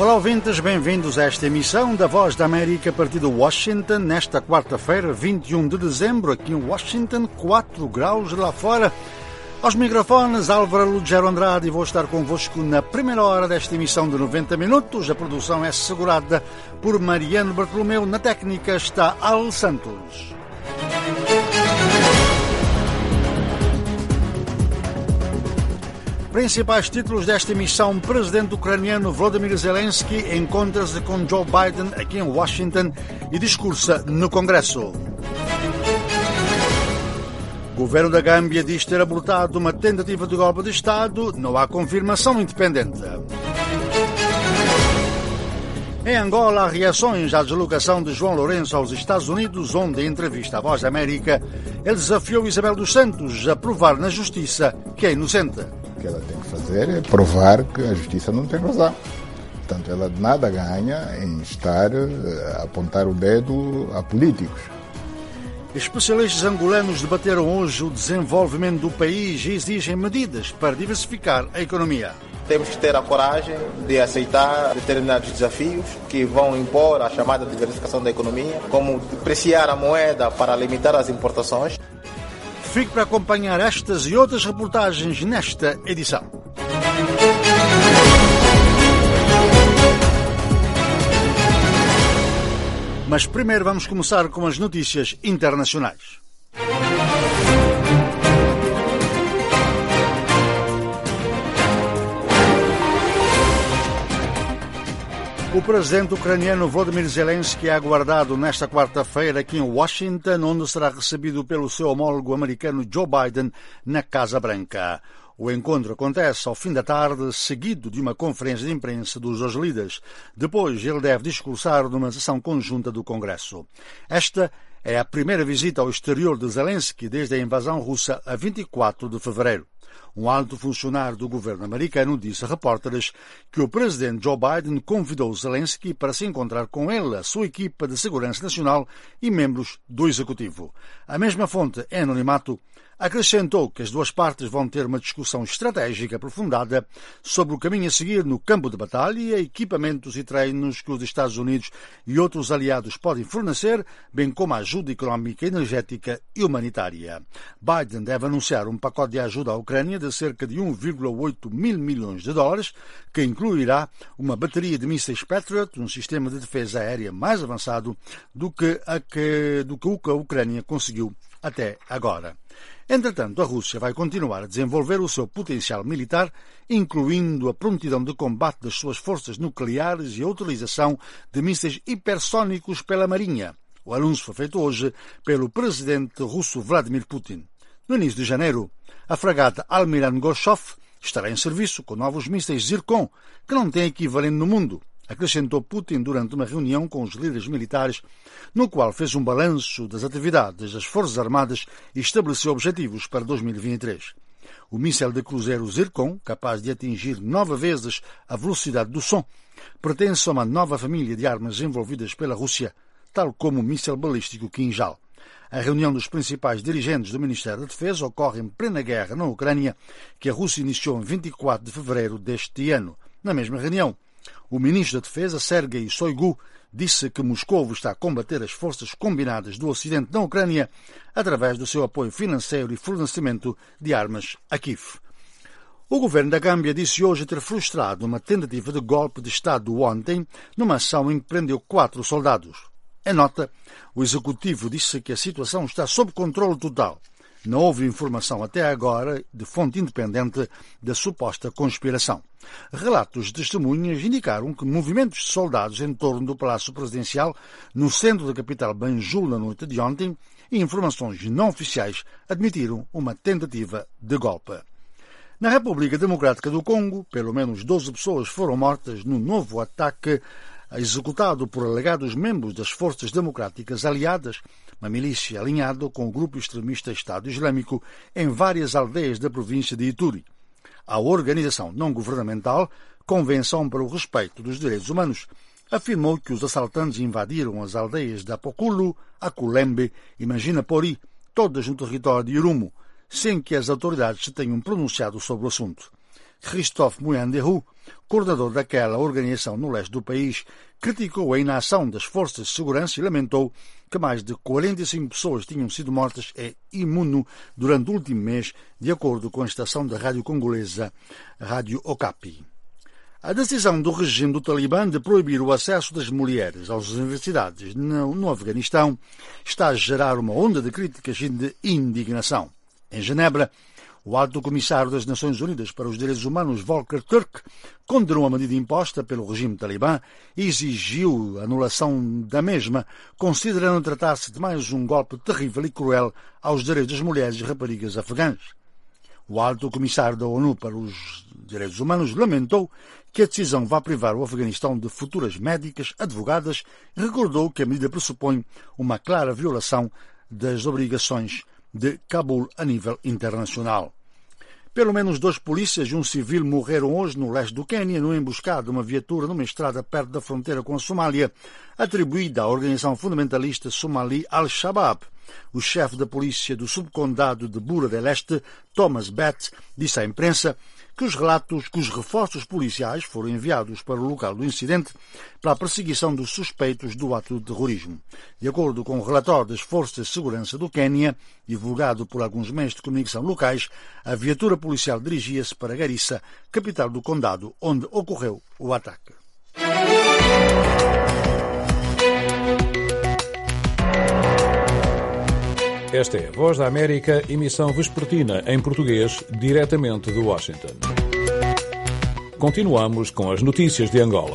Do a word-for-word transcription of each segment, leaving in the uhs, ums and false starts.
Olá ouvintes, bem-vindos a esta emissão da Voz da América a partir de Washington, nesta quarta-feira, vinte e um de dezembro, aqui em Washington, quatro graus lá fora. Aos microfones, Álvaro Lugero Andrade, e vou estar convosco na primeira hora desta emissão de noventa minutos. A produção é assegurada por Mariano Bartolomeu, na técnica está Al Santos. Principais títulos desta emissão: o presidente ucraniano Volodymyr Zelensky encontra-se com Joe Biden aqui em Washington e discursa no Congresso. O governo da Gâmbia diz ter abortado uma tentativa de golpe de Estado, não há confirmação independente. Em Angola, há reações à deslocação de João Lourenço aos Estados Unidos, onde, em entrevista à Voz da América, ele desafiou Isabel dos Santos a provar na justiça que é inocente. O que ela tem que fazer é provar que a justiça não tem razão. Portanto, ela nada ganha em estar a apontar o dedo a políticos. Especialistas angolanos debateram hoje o desenvolvimento do país e exigem medidas para diversificar a economia. Temos que ter a coragem de aceitar determinados desafios que vão impor a chamada diversificação da economia, como depreciar a moeda para limitar as importações. Fique para acompanhar estas e outras reportagens nesta edição. Mas primeiro vamos começar com as notícias internacionais. O presidente ucraniano Volodymyr Zelensky é aguardado nesta quarta-feira aqui em Washington, onde será recebido pelo seu homólogo americano Joe Biden na Casa Branca. O encontro acontece ao fim da tarde, seguido de uma conferência de imprensa dos dois líderes. Depois ele deve discursar numa sessão conjunta do Congresso. Esta é a primeira visita ao exterior de Zelensky desde a invasão russa a vinte e quatro de fevereiro. Um alto funcionário do governo americano disse a repórteres que o presidente Joe Biden convidou Zelensky para se encontrar com ele, a sua equipa de segurança nacional e membros do executivo. A mesma fonte, em anonimato, acrescentou que as duas partes vão ter uma discussão estratégica aprofundada sobre o caminho a seguir no campo de batalha, equipamentos e treinos que os Estados Unidos e outros aliados podem fornecer, bem como a ajuda económica, energética e humanitária. Biden deve anunciar um pacote de ajuda à Ucrânia de cerca de um vírgula oito mil milhões de dólares, que incluirá uma bateria de mísseis Patriot, um sistema de defesa aérea mais avançado do que, a que, do que a Ucrânia conseguiu até agora. Entretanto, a Rússia vai continuar a desenvolver o seu potencial militar, incluindo a prontidão de combate das suas forças nucleares e a utilização de mísseis hipersónicos pela Marinha. O anúncio foi feito hoje pelo presidente russo Vladimir Putin. No início de janeiro, a fragata Almirante Gorshov estará em serviço com novos mísseis Zircon, que não têm equivalente no mundo, acrescentou Putin durante uma reunião com os líderes militares, no qual fez um balanço das atividades das Forças Armadas e estabeleceu objetivos para dois mil e vinte e três. O míssil de cruzeiro Zircon, capaz de atingir nove vezes a velocidade do som, pertence a uma nova família de armas envolvidas pela Rússia, tal como o míssil balístico Kinjal. A reunião dos principais dirigentes do Ministério da Defesa ocorre em plena guerra na Ucrânia, que a Rússia iniciou em vinte e quatro de fevereiro deste ano. Na mesma reunião, o ministro da Defesa, Sergei Shoigu, disse que Moscou está a combater as forças combinadas do Ocidente na Ucrânia através do seu apoio financeiro e fornecimento de armas a Kiev. O governo da Gâmbia disse hoje ter frustrado uma tentativa de golpe de Estado ontem, numa ação em que prendeu quatro soldados. Em nota, o executivo disse que a situação está sob controle total. Não houve informação até agora de fonte independente da suposta conspiração. Relatos de testemunhas indicaram que movimentos de soldados em torno do Palácio Presidencial, no centro da capital Banjul, na noite de ontem, e informações não oficiais admitiram uma tentativa de golpe. Na República Democrática do Congo, pelo menos doze pessoas foram mortas no novo ataque executado por alegados membros das Forças Democráticas Aliadas, uma milícia alinhada com o grupo extremista Estado Islâmico, em várias aldeias da província de Ituri. A organização não-governamental Convenção para o Respeito dos Direitos Humanos afirmou que os assaltantes invadiram as aldeias de Apokulu, Akulembe e Manginapori, todas no território de Irumu, sem que as autoridades se tenham pronunciado sobre o assunto. Christophe Muyandehu, coordenador daquela organização no leste do país, criticou a inação das forças de segurança e lamentou que mais de quarenta e cinco pessoas tinham sido mortas em Imuno durante o último mês, de acordo com a estação da rádio congolesa Rádio Okapi. A decisão do regime do Talibã de proibir o acesso das mulheres às universidades no, no Afeganistão está a gerar uma onda de críticas e de indignação. Em Genebra, o alto comissário das Nações Unidas para os Direitos Humanos, Volker Turk, condenou a medida imposta pelo regime talibã e exigiu a anulação da mesma, considerando tratar-se de mais um golpe terrível e cruel aos direitos das mulheres e raparigas afegãs. O alto comissário da ONU para os Direitos Humanos lamentou que a decisão vá privar o Afeganistão de futuras médicas, advogadas, e recordou que a medida pressupõe uma clara violação das obrigações de Cabul a nível internacional. Pelo menos dois polícias e um civil morreram hoje no leste do Quênia no emboscado de uma viatura numa estrada perto da fronteira com a Somália, atribuída à organização fundamentalista somali Al-Shabaab. O chefe da polícia do subcondado de Bura del Este, Thomas Bett, disse à imprensa que os relatos que os reforços policiais foram enviados para o local do incidente para a perseguição dos suspeitos do ato de terrorismo. De acordo com o relatório das Forças de Segurança do Quênia, divulgado por alguns meios de comunicação locais, a viatura policial dirigia-se para Garissa, capital do condado, onde ocorreu o ataque. Esta é a Voz da América, emissão vespertina em português, diretamente de Washington. Continuamos com as notícias de Angola.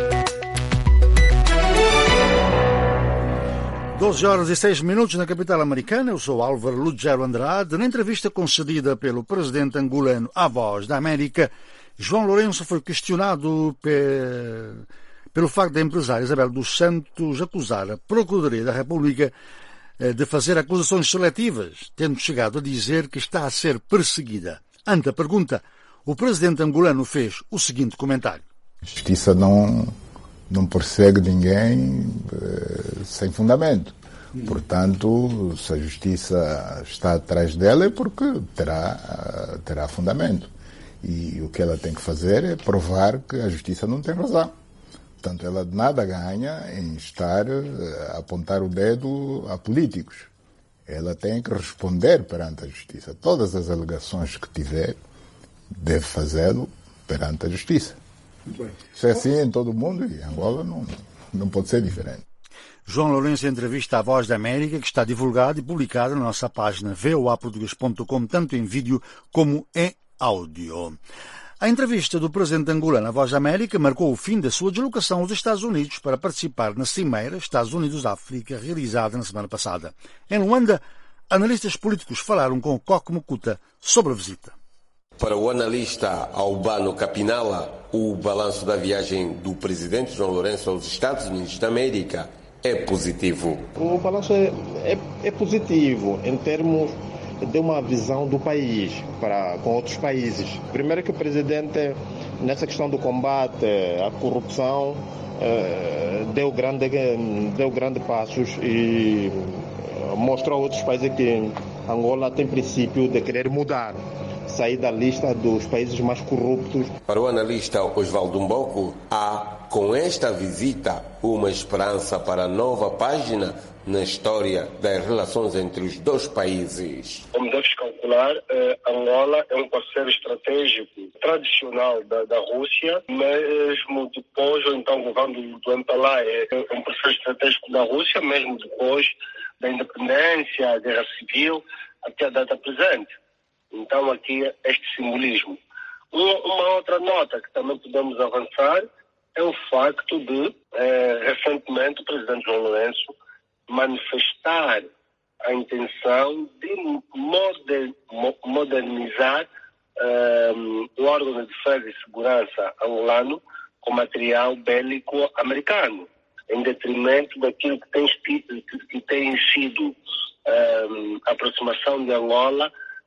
doze horas e seis minutos na capital americana. Eu sou Álvaro Lugero Andrade. Na entrevista concedida pelo presidente angolano à Voz da América, João Lourenço foi questionado pe... pelo facto da empresária Isabel dos Santos acusar a Procuradoria da República de fazer acusações seletivas, tendo chegado a dizer que está a ser perseguida. Ante a pergunta, o presidente angolano fez o seguinte comentário. A justiça não, não persegue ninguém eh, sem fundamento. Portanto, se a justiça está atrás dela é porque terá, terá fundamento. E o que ela tem que fazer é provar que a justiça não tem razão. Portanto, ela nada ganha em estar a apontar o dedo a políticos. Ela tem que responder perante a justiça. Todas as alegações que tiver, deve fazê-lo perante a justiça. Isso é assim em todo o mundo e em Angola não, não pode ser diferente. João Lourenço entrevista à Voz da América, que está divulgada e publicada na nossa página v o a português ponto com, tanto em vídeo como em áudio. A entrevista do presidente angolano à Voz da América marcou o fim da sua deslocação aos Estados Unidos para participar na Cimeira Estados Unidos-África, realizada na semana passada. Em Luanda, analistas políticos falaram com o Coque Mukuta sobre a visita. Para o analista Albano Capinala, o balanço da viagem do presidente João Lourenço aos Estados Unidos da América é positivo. O balanço é, é, é positivo em termos de uma visão do país para, com outros países. Primeiro que o presidente, nessa questão do combate à corrupção, eh, deu, grande, deu grandes passos e mostrou a outros países que Angola tem princípio de querer mudar, sair da lista dos países mais corruptos. Para o analista Osvaldo Mboco, há com esta visita uma esperança para a nova página na história das relações entre os dois países. Como deves calcular, eh, Angola é um parceiro estratégico tradicional da, da Rússia, mesmo depois, ou então o governo do M P L A é um parceiro estratégico da Rússia, mesmo depois da independência, a guerra civil, até a data presente. Então aqui este simbolismo. Uma, uma outra nota que também podemos avançar é o facto de, eh, recentemente, o presidente João Lourenço manifestar a intenção de moder, modernizar um, o órgão de defesa e segurança angolano com material bélico americano, em detrimento daquilo que tem, que tem sido um, a aproximação de Angola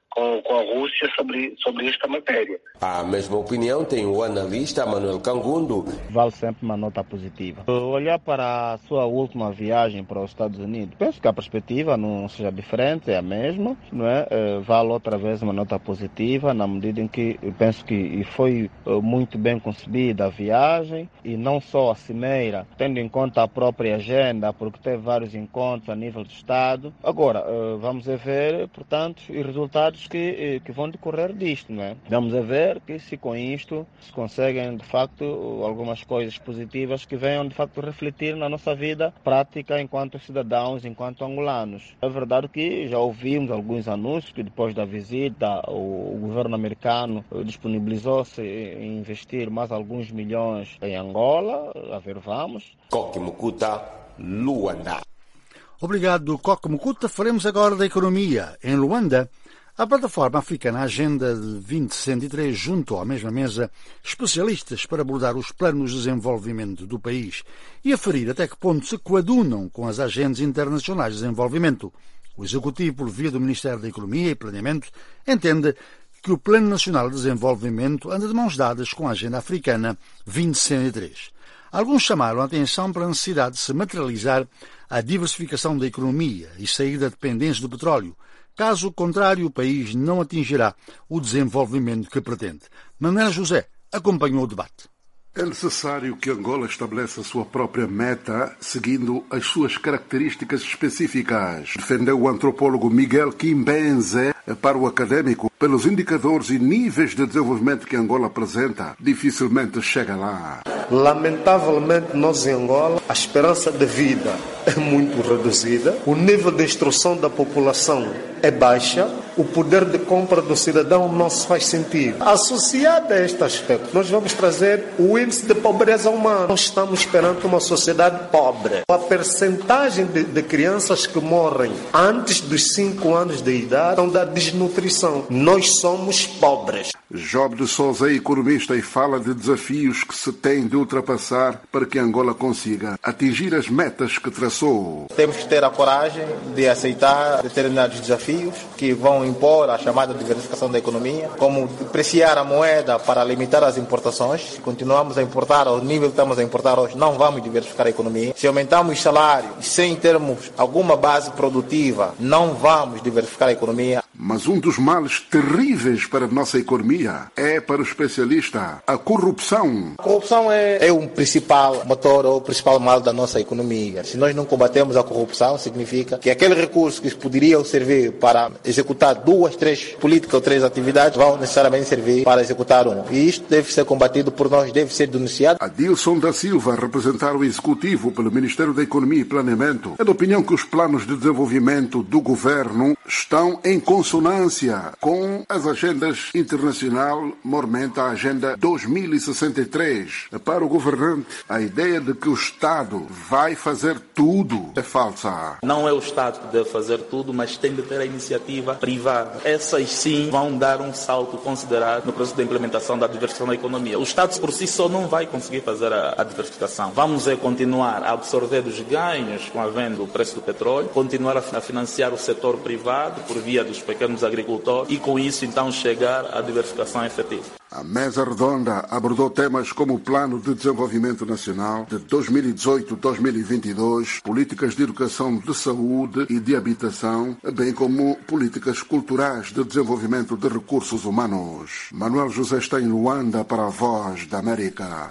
com, com a Rússia sobre, sobre esta matéria. A mesma opinião tem o analista Manuel Cangundo. Vale sempre uma nota positiva. Olhar para a sua última viagem para os Estados Unidos, penso que a perspectiva não seja diferente, é a mesma, não é? Vale outra vez uma nota positiva, na medida em que eu penso que foi muito bem concebida a viagem, e não só a cimeira, tendo em conta a própria agenda, porque teve vários encontros a nível do Estado. Agora, vamos a ver, portanto, os resultados que, que vão decorrer disto, não é? Vamos a ver que se com isto se conseguem de facto algumas coisas positivas que venham de facto refletir na nossa vida prática enquanto cidadãos, enquanto angolanos. É verdade que já ouvimos alguns anúncios que depois da visita o, o governo americano disponibilizou-se em investir mais alguns milhões em Angola. A ver, vamos. Coque Mukuta, Luanda. Obrigado, Coque Mukuta. Faremos agora da economia. Em Luanda, a plataforma africana Agenda de vinte cento e três juntou à mesma mesa especialistas para abordar os planos de desenvolvimento do país e aferir até que ponto se coadunam com as agendas internacionais de desenvolvimento. O Executivo, por via do Ministério da Economia e Planeamento, entende que o Plano Nacional de Desenvolvimento anda de mãos dadas com a Agenda Africana vinte cento e três. Alguns chamaram a atenção para a necessidade de se materializar a diversificação da economia e sair da dependência do petróleo. Caso contrário, o país não atingirá o desenvolvimento que pretende. Manuel José acompanhou o debate. É necessário que Angola estabeleça a sua própria meta, seguindo as suas características específicas. Defendeu o antropólogo Miguel Kimbenze para o académico. Pelos indicadores e níveis de desenvolvimento que Angola apresenta, dificilmente chega lá. Lamentavelmente, nós em Angola, a esperança de vida é muito reduzida, o nível de instrução da população é baixa, o poder de compra do cidadão não se faz sentido. Associado a este aspecto, nós vamos trazer o índice de pobreza humana. Nós estamos perante uma sociedade pobre. A percentagem de, de crianças que morrem antes dos cinco anos de idade são da desnutrição. Nós somos pobres. Job de Souza é economista e fala de desafios que se tem de ultrapassar para que Angola consiga atingir as metas que traçou. Temos que ter a coragem de aceitar determinados desafios que vão impor a chamada diversificação da economia, como depreciar a moeda para limitar as importações. Se continuamos a importar ao nível que estamos a importar hoje, não vamos diversificar a economia. Se aumentarmos salários sem termos alguma base produtiva, não vamos diversificar a economia. Mas um dos males terríveis para a nossa economia é, para o especialista, a corrupção. A corrupção é, é o principal motor ou o principal mal da nossa economia. Se nós não combatemos a corrupção, significa que aquele recurso que poderia servir para executar duas, três políticas ou três atividades vão necessariamente servir para executar uma. E isto deve ser combatido por nós, deve ser denunciado. Adilson da Silva, representar o Executivo pelo Ministério da Economia e Planeamento, é da opinião que os planos de desenvolvimento do governo estão em consonância com as agendas internacionais, mormente a Agenda dois mil e sessenta e três. Para o governante, a ideia de que o Estado vai fazer tudo é falsa. Não é o Estado que deve fazer tudo, mas tem de ter a iniciativa privada. Essas sim vão dar um salto considerável no processo da implementação da diversificação da economia. O Estado por si só não vai conseguir fazer a, a diversificação. Vamos é continuar a absorver os ganhos com a venda do preço do petróleo, continuar a, a financiar o setor privado por via dos pequenos agricultores e com isso então chegar à diversificação efetiva. A mesa redonda abordou temas como o Plano de Desenvolvimento Nacional de dois mil e dezoito a dois mil e vinte e dois, políticas de educação, de saúde e de habitação, bem como políticas culturais de desenvolvimento de recursos humanos. Manuel José está em Luanda para a Voz da América.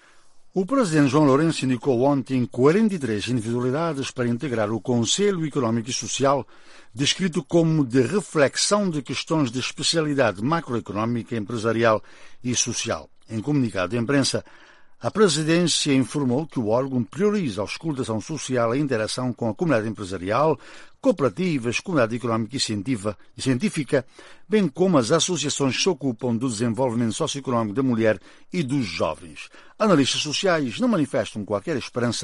O presidente João Lourenço indicou ontem quarenta e três individualidades para integrar o Conselho Económico e Social, descrito como de reflexão de questões de especialidade macroeconómica, empresarial e social. Em comunicado de imprensa, a presidência informou que o órgão prioriza a auscultação social e a interação com a comunidade empresarial, cooperativas, comunidade económica e científica, bem como as associações que se ocupam do desenvolvimento socioeconómico da mulher e dos jovens. Analistas sociais não manifestam qualquer esperança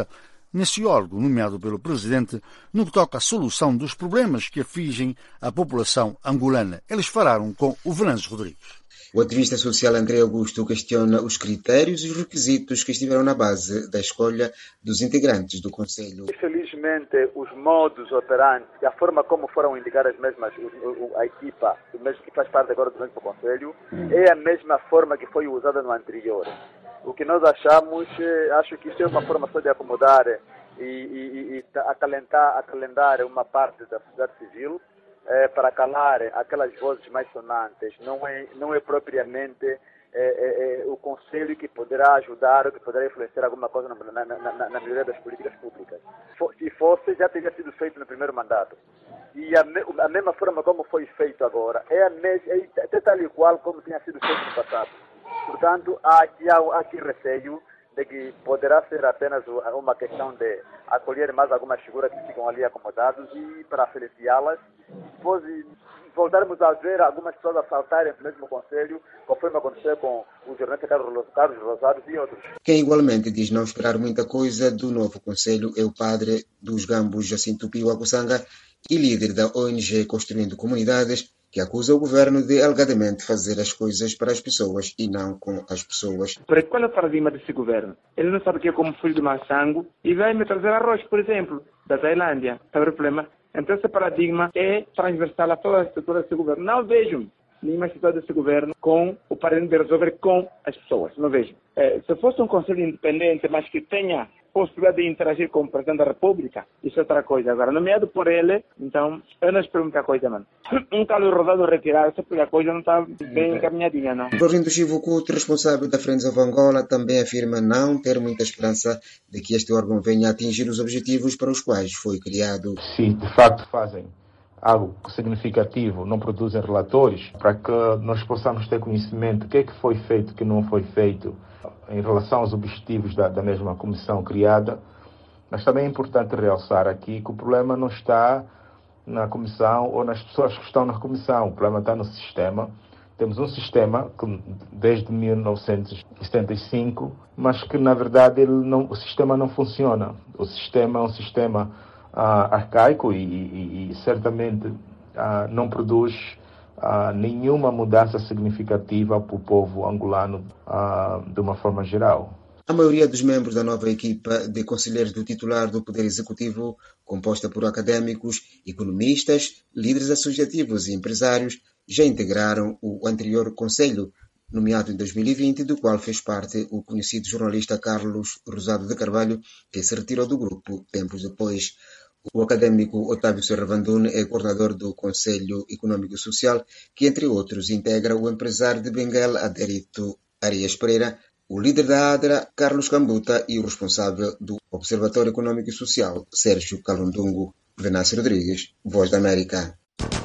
nesse órgão nomeado pelo presidente no que toca à solução dos problemas que afligem a população angolana. Eles falaram com o Venâncio Rodrigues. O ativista social André Augusto questiona os critérios e os requisitos que estiveram na base da escolha dos integrantes do Conselho. Infelizmente, os modos operantes e a forma como foram indicadas mesmas, a equipa, mesmo que faz parte agora do mesmo Conselho, é a mesma forma que foi usada no anterior. O que nós achamos, acho que isso é uma forma só de acomodar e, e, e acalentar, acalentar uma parte da sociedade civil, É, para calar aquelas vozes mais sonantes. Não é, não é propriamente é, é, é, o Conselho que poderá ajudar ou que poderá influenciar alguma coisa na, na, na, na melhoria das políticas públicas. Se fosse, já teria sido feito no primeiro mandato. E a, me, a mesma forma como foi feito agora, é, a mes, é até tal e qual como tinha sido feito no passado. Portanto, há aqui, há aqui receio de que poderá ser apenas uma questão de acolher mais algumas figuras que ficam ali acomodadas e para feliciá-las. Depois voltarmos a ver algumas pessoas a saltarem no mesmo Conselho, conforme aconteceu com o jornalista Carlos Rosário e outros. Quem igualmente diz não esperar muita coisa do novo Conselho é o padre dos Gambos, Jacinto Pio Aguçanga, e líder da O N G Construindo Comunidades, que acusa o governo de alegadamente fazer as coisas para as pessoas e não com as pessoas. Porque qual é o paradigma desse governo? Ele não sabe o que é como filho de maçango e vai me trazer arroz, por exemplo, da Tailândia. Sabe o problema? Então esse paradigma é transversal a toda a estrutura desse governo. Não vejo nenhuma estrutura desse governo com o paradigma de resolver com as pessoas. Não vejo. É, se fosse um conselho independente, mas que tenha possibilidade de interagir com o presidente da República, isso é outra coisa. Agora, nomeado por ele, então, eu não espero muita coisa, mano. Um Carlos Rosado retirar, só porque a coisa não está bem encaminhadinha, não. Florindo Chivo Couto, responsável da Friends of Angola, também afirma não ter muita esperança de que este órgão venha a atingir os objetivos para os quais foi criado. Se de facto fazem algo significativo, não produzem relatórios, para que nós possamos ter conhecimento do que é que foi feito, o que não foi feito, em relação aos objetivos da, da mesma comissão criada. Mas também é importante realçar aqui que o problema não está na comissão ou nas pessoas que estão na comissão, o problema está no sistema. Temos um sistema que desde mil novecentos e setenta e cinco, mas que na verdade ele não, o sistema não funciona. O sistema é um sistema uh, arcaico e, e, e certamente uh, não produz Uh, nenhuma mudança significativa para o povo angolano uh, de uma forma geral. A maioria dos membros da nova equipa de conselheiros do titular do Poder Executivo, composta por académicos, economistas, líderes associativos e empresários, já integraram o anterior Conselho, nomeado em dois mil e vinte, do qual fez parte o conhecido jornalista Carlos Rosado de Carvalho, que se retirou do grupo tempos depois. O académico Otávio Serravandune é coordenador do Conselho Econômico e Social, que, entre outros, integra o empresário de Benguela, Adérito Arias Pereira, o líder da ADRA, Carlos Cambuta, e o responsável do Observatório Econômico e Social, Sérgio Calundungo. Venâncio Rodrigues, Voz da América.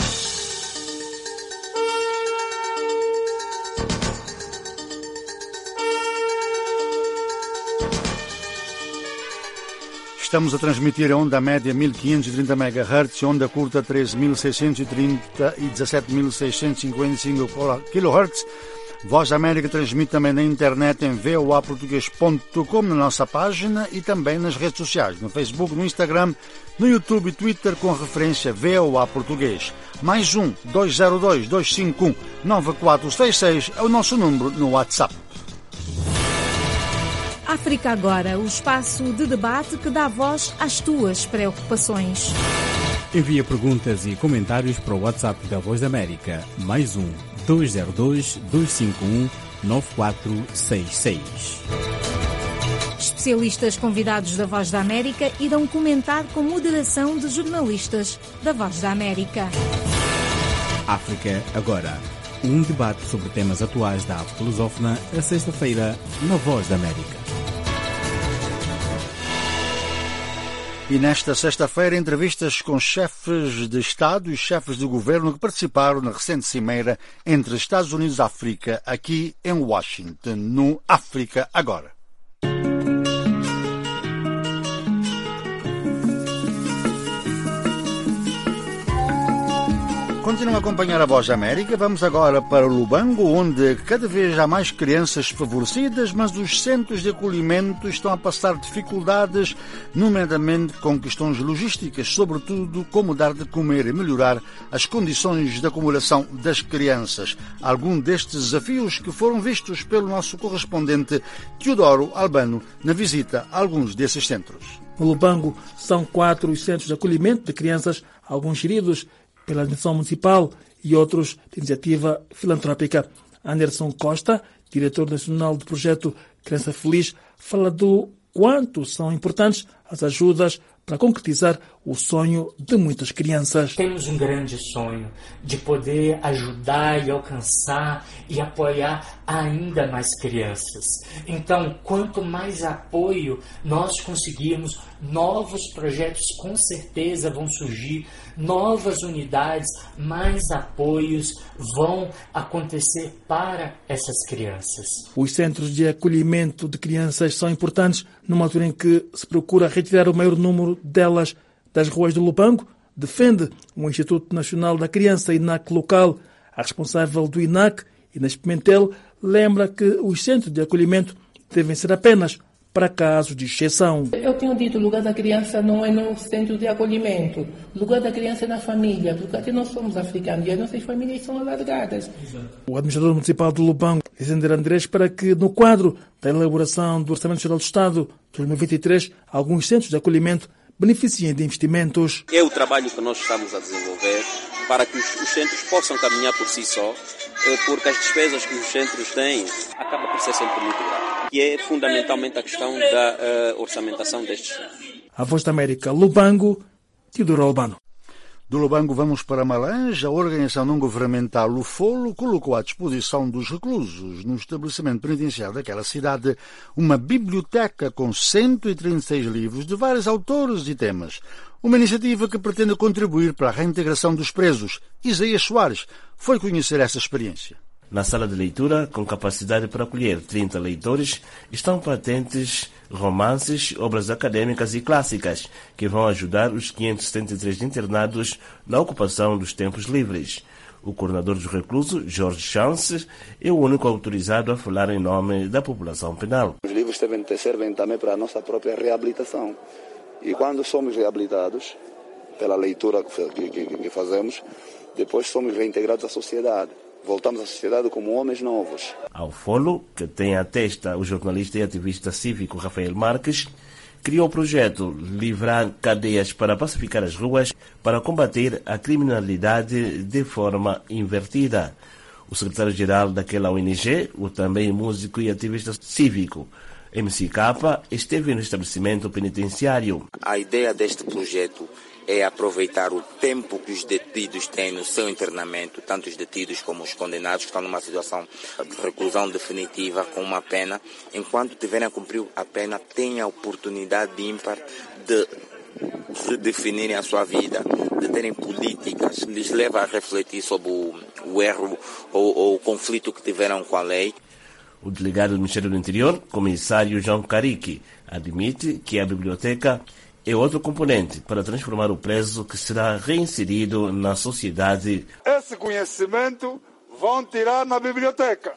Estamos a transmitir a onda média mil quinhentos e trinta megahertz, onda curta treze mil seiscentos e trinta e dezassete mil seiscentos e cinquenta e cinco kilohertz. Voz da América transmite também na internet em v o a português ponto com, na nossa página, e também nas redes sociais, no Facebook, no Instagram, no YouTube e Twitter, com a referência V O A Português. Mais um, dois zero dois, dois cinco um, nove quatro seis seis é o nosso número no WhatsApp. África Agora, o espaço de debate que dá voz às tuas preocupações. Envia perguntas e comentários para o WhatsApp da Voz da América. Mais um, dois zero dois, dois cinco um, nove quatro seis seis. Especialistas convidados da Voz da América irão comentar com moderação de jornalistas da Voz da América. África Agora. Um debate sobre temas atuais da África lusófona, a sexta-feira, na Voz da América. E nesta sexta-feira, entrevistas com chefes de Estado e chefes de governo que participaram na recente cimeira entre Estados Unidos e África, aqui em Washington, no África Agora. Continuam a acompanhar a Voz da América. Vamos agora para Lubango, onde cada vez há mais crianças favorecidas, mas os centros de acolhimento estão a passar dificuldades, nomeadamente com questões logísticas, sobretudo como dar de comer e melhorar as condições de acumulação das crianças. Alguns destes desafios que foram vistos pelo nosso correspondente Teodoro Albano na visita a alguns desses centros. No Lubango são quatro os centros de acolhimento de crianças, alguns geridos pela administração municipal e outros de iniciativa filantrópica. Anderson Costa, diretor nacional do projeto Criança Feliz, fala do quanto são importantes as ajudas para concretizar o sonho de muitas crianças. Temos um grande sonho de poder ajudar e alcançar e apoiar ainda mais crianças. Então, quanto mais apoio nós conseguirmos, novos projetos com certeza vão surgir, novas unidades, mais apoios vão acontecer para essas crianças. Os centros de acolhimento de crianças são importantes numa altura em que se procura retirar o maior número delas das ruas do Lubango, defende o Instituto Nacional da Criança, I N A C local. A responsável do I N A C, Inês Pimentel, lembra que os centros de acolhimento devem ser apenas para casos de exceção. Eu tenho dito, o lugar da criança não é no centro de acolhimento. O lugar da criança é na família, porque nós somos africanos e as nossas famílias são alargadas. O administrador municipal do Lubango, Lisandro Andrés, para que no quadro da elaboração do Orçamento Geral do Estado de dois mil e vinte e três, alguns centros de acolhimento beneficiem de investimentos. É o trabalho que nós estamos a desenvolver para que os, os centros possam caminhar por si só, porque as despesas que os centros têm acabam por ser sempre muito graves. E é fundamentalmente a questão da uh, orçamentação destes centros. A Voz da América, Lubango, Teodoro Albano. Do Lubango vamos para Malange. A organização não-governamental Lufolo colocou à disposição dos reclusos no estabelecimento penitenciário daquela cidade uma biblioteca com cento e trinta e seis livros de vários autores e temas. Uma iniciativa que pretende contribuir para a reintegração dos presos. Isaías Soares foi conhecer essa experiência. Na sala de leitura, com capacidade para acolher trinta leitores, estão patentes romances, obras acadêmicas e clássicas, que vão ajudar os quinhentos e setenta e três internados na ocupação dos tempos livres. O coordenador dos reclusos, Jorge Chance, é o único autorizado a falar em nome da população penal. Os livros devem servem também para a nossa própria reabilitação. E quando somos reabilitados, pela leitura que, que, que fazemos, depois somos reintegrados à sociedade. Voltamos à sociedade como homens novos. Ao Folo, que tem à testa o jornalista e ativista cívico Rafael Marques, criou o projeto Livrar Cadeias para Pacificar as Ruas para combater a criminalidade de forma invertida. O secretário-geral daquela O N G, o também músico e ativista cívico, M C K, esteve no estabelecimento penitenciário. A ideia deste projeto é aproveitar o tempo que os detidos têm no seu internamento, tanto os detidos como os condenados que estão numa situação de reclusão definitiva com uma pena, enquanto tiverem a cumprir a pena, têm a oportunidade ímpar de redefinirem a sua vida, de terem políticas, lhes leva a refletir sobre o, o erro ou, ou o conflito que tiveram com a lei. O delegado do Ministério do Interior, comissário João Carique, admite que a biblioteca é outro componente para transformar o preso que será reinserido na sociedade. Esse conhecimento vão tirar na biblioteca.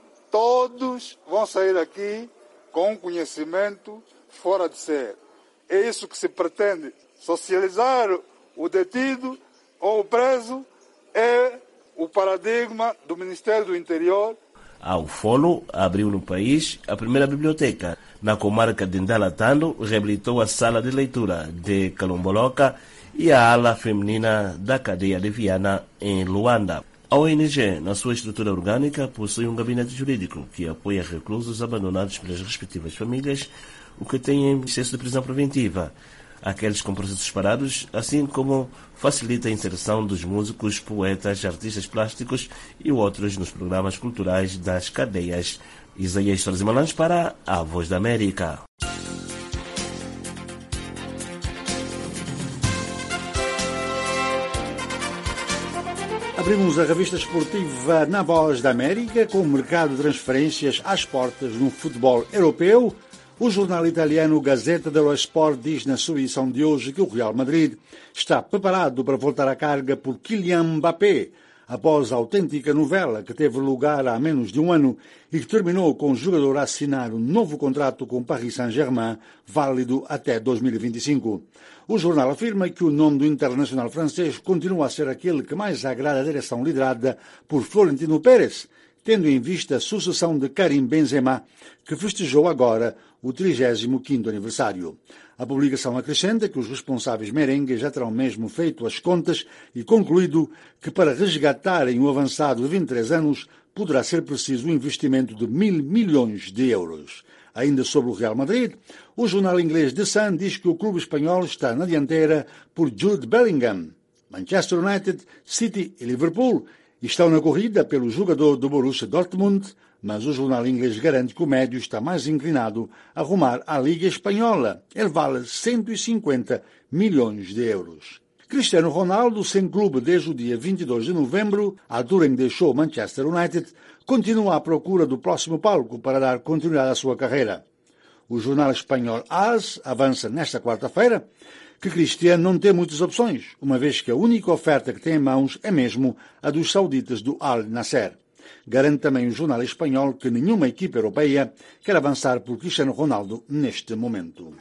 Todos vão sair aqui com um conhecimento fora de série. É isso que se pretende. Socializar o detido ou o preso é o paradigma do Ministério do Interior. A Ufolo abriu no país a primeira biblioteca. Na comarca de Ndalatando, reabilitou a sala de leitura de Calomboloca e a ala feminina da cadeia de Viana, em Luanda. A O N G, na sua estrutura orgânica, possui um gabinete jurídico que apoia reclusos abandonados pelas respectivas famílias, o que tem em excesso de prisão preventiva, aqueles com processos parados, assim como facilita a inserção dos músicos, poetas, artistas plásticos e outros nos programas culturais das cadeias. Isaías Soares e Malange para a Voz da América. Abrimos a revista esportiva na Voz da América com o mercado de transferências às portas no futebol europeu. O jornal italiano Gazzetta dello Sport diz na sua edição de hoje que o Real Madrid está preparado para voltar à carga por Kylian Mbappé, após a autêntica novela que teve lugar há menos de um ano e que terminou com o jogador a assinar um novo contrato com o Paris Saint-Germain, válido até dois mil e vinte e cinco. O jornal afirma que o nome do internacional francês continua a ser aquele que mais agrada a direção liderada por Florentino Pérez, tendo em vista a sucessão de Karim Benzema, que festejou agora o trigésimo quinto aniversário. A publicação acrescenta que os responsáveis merengues já terão mesmo feito as contas e concluído que para resgatarem o avançado de vinte e três anos poderá ser preciso um investimento de mil milhões de euros. Ainda sobre o Real Madrid, o jornal inglês The Sun diz que o clube espanhol está na dianteira por Jude Bellingham. Manchester United, City e Liverpool estão na corrida pelo jogador do Borussia Dortmund, mas o jornal inglês garante que o médio está mais inclinado a rumar à Liga Espanhola. Ele vale cento e cinquenta milhões de euros. Cristiano Ronaldo, sem clube desde o dia vinte e dois de novembro, a altura em que deixou Manchester United, continua à procura do próximo palco para dar continuidade à sua carreira. O jornal espanhol AS avança nesta quarta-feira que Cristiano não tem muitas opções, uma vez que a única oferta que tem em mãos é mesmo a dos sauditas do Al Nasser. Garante também o jornal espanhol que nenhuma equipe europeia quer avançar por Cristiano Ronaldo neste momento.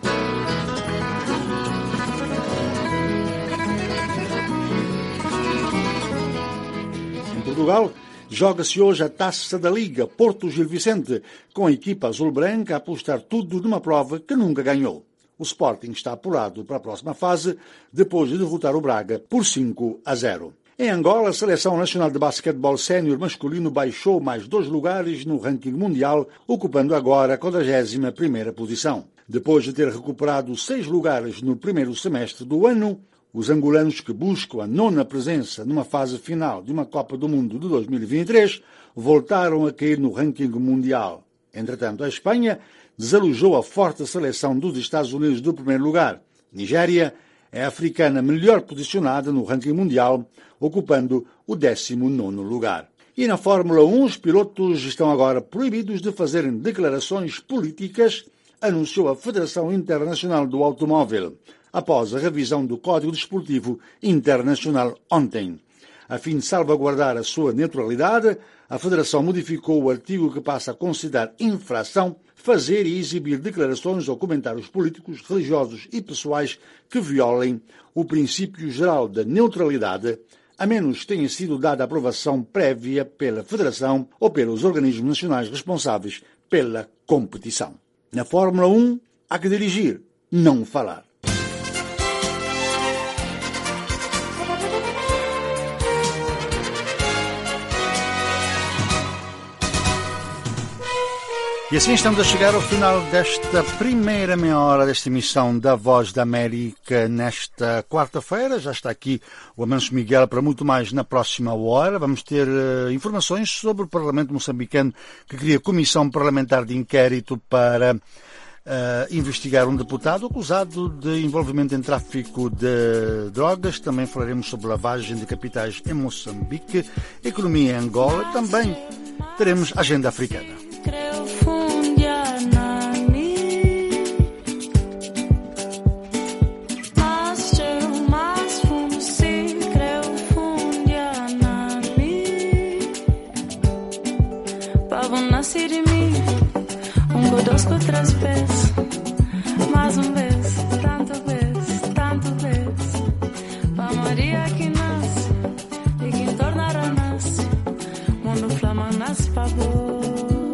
Em Portugal, joga-se hoje a Taça da Liga Porto Gil Vicente, com a equipa azul-branca a apostar tudo numa prova que nunca ganhou. O Sporting está apurado para a próxima fase, depois de derrotar o Braga por cinco a zero. Em Angola, a Seleção Nacional de Basquetebol Sénior masculino baixou mais dois lugares no ranking mundial, ocupando agora a quadragésima primeira posição. Depois de ter recuperado seis lugares no primeiro semestre do ano, os angolanos que buscam a nona presença numa fase final de uma Copa do Mundo de dois mil e vinte e três voltaram a cair no ranking mundial. Entretanto, a Espanha desalojou a forte seleção dos Estados Unidos do primeiro lugar. Nigéria é a africana melhor posicionada no ranking mundial, ocupando o décimo nono lugar. E na Fórmula um, os pilotos estão agora proibidos de fazerem declarações políticas, anunciou a Federação Internacional do Automóvel, após a revisão do Código Desportivo Internacional ontem. A fim de salvaguardar a sua neutralidade, a Federação modificou o artigo que passa a considerar infração fazer e exibir declarações ou comentários políticos, religiosos e pessoais que violem o princípio geral da neutralidade, a menos que tenha sido dada aprovação prévia pela Federação ou pelos organismos nacionais responsáveis pela competição. Na Fórmula um, há que dirigir, não falar. E assim estamos a chegar ao final desta primeira meia hora desta emissão da Voz da América nesta quarta-feira. Já está aqui o Amanso Miguel para muito mais na próxima hora. Vamos ter uh, informações sobre o Parlamento moçambicano que cria comissão parlamentar de inquérito para uh, investigar um deputado acusado de envolvimento em tráfico de drogas. Também falaremos sobre lavagem de capitais em Moçambique, economia em Angola. Também teremos agenda africana. Nasce de mim, um godosco três pés, mais um vez, tanto vez, tanto vez, pra Maria que nasce, e quem tornará nasce, mundo flama nasce pra boa.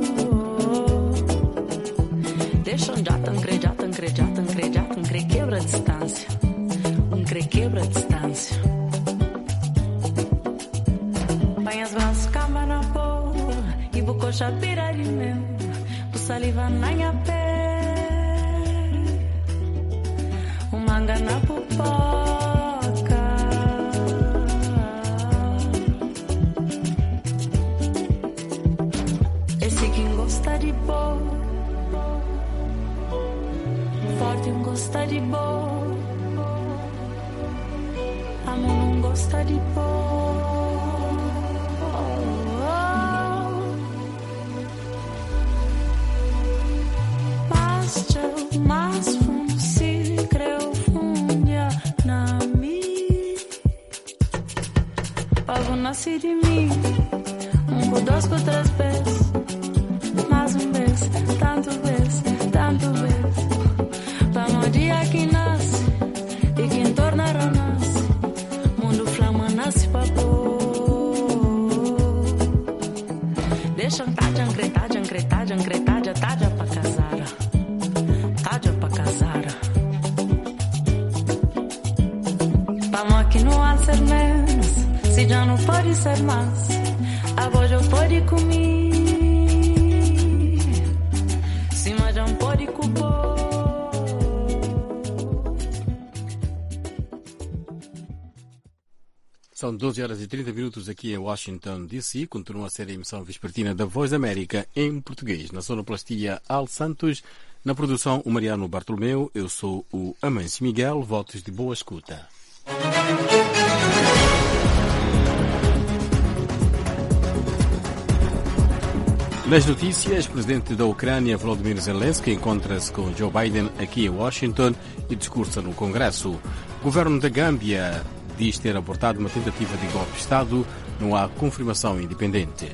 Deixa um jatan, cre, jatan, cre, jatan, cre, jatan, cre, quebra a distância, um cre, quebra a distância. Põe as braços, cama na boa. Coxa pira de meu, o saliva na minha pele, o manga na pupoca. Esse quem gosta de boa, forte um gosta de boa, amor não gosta de boa. Just jancretaja, jancretaja, jancretaja, taja pra casar. Taja pra casar. Vamos aqui no ar ser menos, se já não pode ser mais. Agora já pode comer, se mas já não pode comer. São doze horas e trinta minutos aqui em Washington, D C. Continua a ser a emissão vespertina da Voz da América em português. Na sonoplastia, Al Santos. Na produção, o Mariano Bartolomeu. Eu sou o Amâncio Miguel. Votos de boa escuta. Nas notícias, o presidente da Ucrânia, Volodymyr Zelensky, encontra-se com Joe Biden aqui em Washington e discursa no Congresso. O governo da Gâmbia diz ter abortado uma tentativa de golpe de Estado. Não há confirmação independente.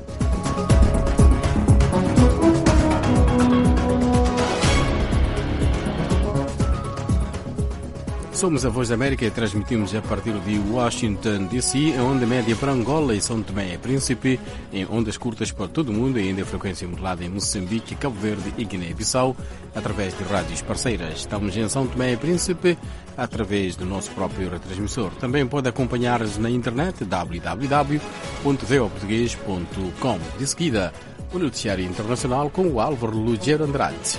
Somos a Voz da América e transmitimos a partir de Washington, D C, em onda média para Angola e São Tomé e Príncipe, em ondas curtas para todo o mundo e ainda em frequência modulada em Moçambique, Cabo Verde e Guiné-Bissau, através de rádios parceiras. Estamos em São Tomé e Príncipe, através do nosso próprio retransmissor. Também pode acompanhar-nos na internet w w w ponto v o português ponto com. De seguida, o noticiário internacional com o Álvaro Lugero Andrade.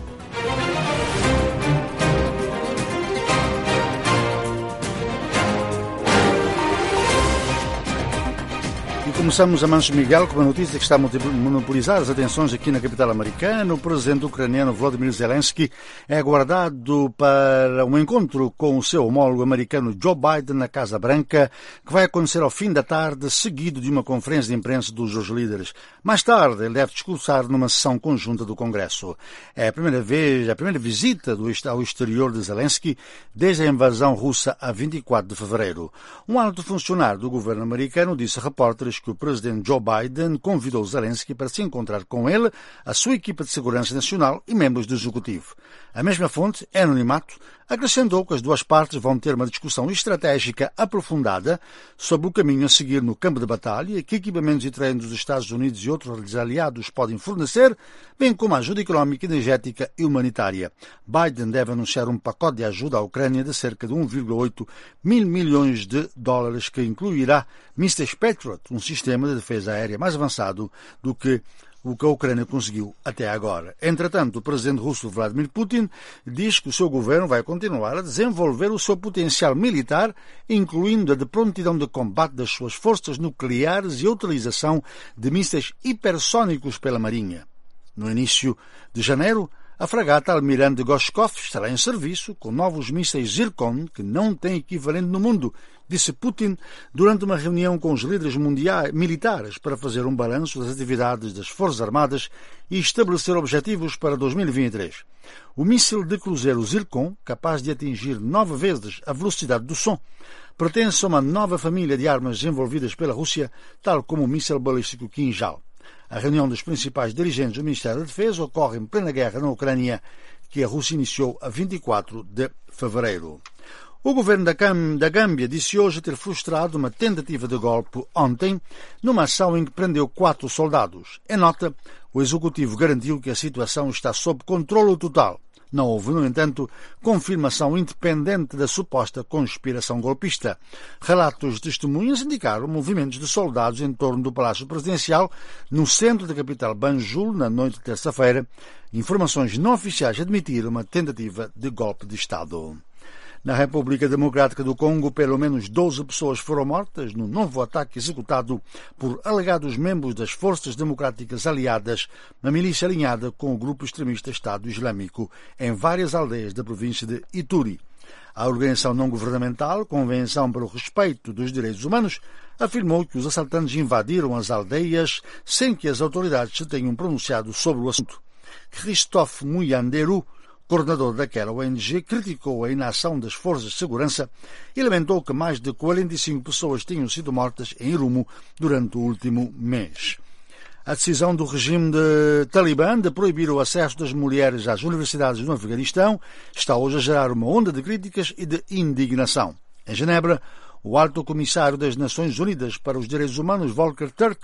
Começamos a Manso Miguel com a notícia que está a monopolizar as atenções aqui na capital americana. O presidente ucraniano Volodymyr Zelensky é aguardado para um encontro com o seu homólogo americano Joe Biden na Casa Branca, que vai acontecer ao fim da tarde, seguido de uma conferência de imprensa dos dois líderes. Mais tarde, ele deve discursar numa sessão conjunta do Congresso. É a primeira vez, a primeira visita do, ao exterior de Zelensky desde a invasão russa a vinte e quatro de fevereiro. Um alto funcionário do governo americano disse a repórteres que o presidente Joe Biden convidou Zelensky para se encontrar com ele, a sua equipa de segurança nacional e membros do executivo. A mesma fonte, em anonimato, acrescentou que as duas partes vão ter uma discussão estratégica aprofundada sobre o caminho a seguir no campo de batalha, que equipamentos e treinos dos Estados Unidos e outros aliados podem fornecer, bem como a ajuda económica, energética e humanitária. Biden deve anunciar um pacote de ajuda à Ucrânia de cerca de um vírgula oito mil milhões de dólares, que incluirá mísseis Patriot, um sistema de defesa aérea mais avançado do que o que a Ucrânia conseguiu até agora. Entretanto, o presidente russo Vladimir Putin diz que o seu governo vai continuar a desenvolver o seu potencial militar, incluindo a de prontidão de combate das suas forças nucleares e a utilização de mísseis hipersónicos pela Marinha. No início de janeiro, a fragata Almirante Gorshkov estará em serviço com novos mísseis Zircon, que não têm equivalente no mundo, disse Putin durante uma reunião com os líderes mundiais, militares para fazer um balanço das atividades das Forças Armadas e estabelecer objetivos para dois mil e vinte e três. O míssil de cruzeiro Zircon, capaz de atingir nove vezes a velocidade do som, pertence a uma nova família de armas desenvolvidas pela Rússia, tal como o míssil balístico Kinjal. A reunião dos principais dirigentes do Ministério da Defesa ocorre em plena guerra na Ucrânia, que a Rússia iniciou a vinte e quatro de fevereiro. O governo da Gâmbia disse hoje ter frustrado uma tentativa de golpe ontem, numa ação em que prendeu quatro soldados. Em nota, o executivo garantiu que a situação está sob controle total. Não houve, no entanto, confirmação independente da suposta conspiração golpista. Relatos de testemunhas indicaram movimentos de soldados em torno do Palácio Presidencial, no centro da capital Banjul, na noite de terça-feira. Informações não oficiais admitiram uma tentativa de golpe de Estado. Na República Democrática do Congo, pelo menos doze pessoas foram mortas no novo ataque executado por alegados membros das Forças Democráticas Aliadas, na milícia alinhada com o grupo extremista Estado Islâmico, em várias aldeias da província de Ituri. A organização não-governamental, Convenção para o Respeito dos Direitos Humanos, afirmou que os assaltantes invadiram as aldeias sem que as autoridades se tenham pronunciado sobre o assunto. Christophe Muyanderu, coordenador daquela O N G, criticou a inação das forças de segurança e lamentou que mais de quarenta e cinco pessoas tenham sido mortas em Irumo durante o último mês. A decisão do regime de Talibã de proibir o acesso das mulheres às universidades no Afeganistão está hoje a gerar uma onda de críticas e de indignação. Em Genebra, o alto comissário das Nações Unidas para os Direitos Humanos, Volker Turk,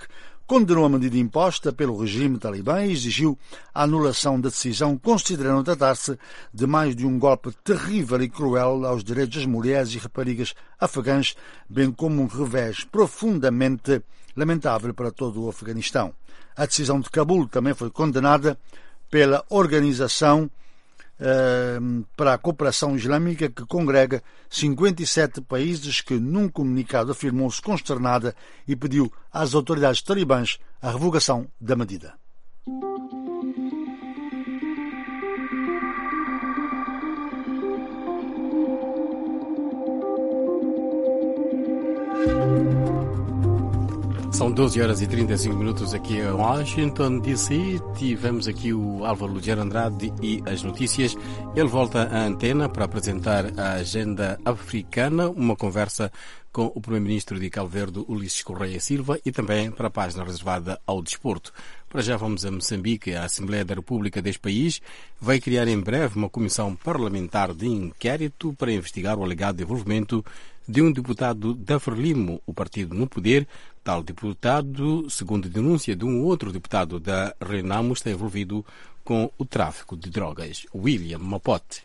condenou a medida imposta pelo regime talibã e exigiu a anulação da decisão, considerando tratar-se de mais de um golpe terrível e cruel aos direitos das mulheres e raparigas afegãs, bem como um revés profundamente lamentável para todo o Afeganistão. A decisão de Cabul também foi condenada pela Organização uh, para a Cooperação Islâmica, que congrega cinquenta e sete países, que num comunicado afirmou-se consternada e pediu às autoridades talibãs a revogação da medida. São doze horas e trinta e cinco minutos aqui em Washington, D C. Tivemos aqui o Álvaro Lugero Andrade e as notícias. Ele volta à antena para apresentar a agenda africana, uma conversa com o primeiro-ministro de Cabo Verde, Ulisses Correia Silva, e também para a página reservada ao desporto. Para já vamos a Moçambique. A Assembleia da República deste país vai criar em breve uma comissão parlamentar de inquérito para investigar o alegado envolvimento de um deputado da Frelimo, o partido no poder. Tal deputado, segundo a denúncia de um outro deputado da Renamo, está envolvido com o tráfico de drogas. William Mapote.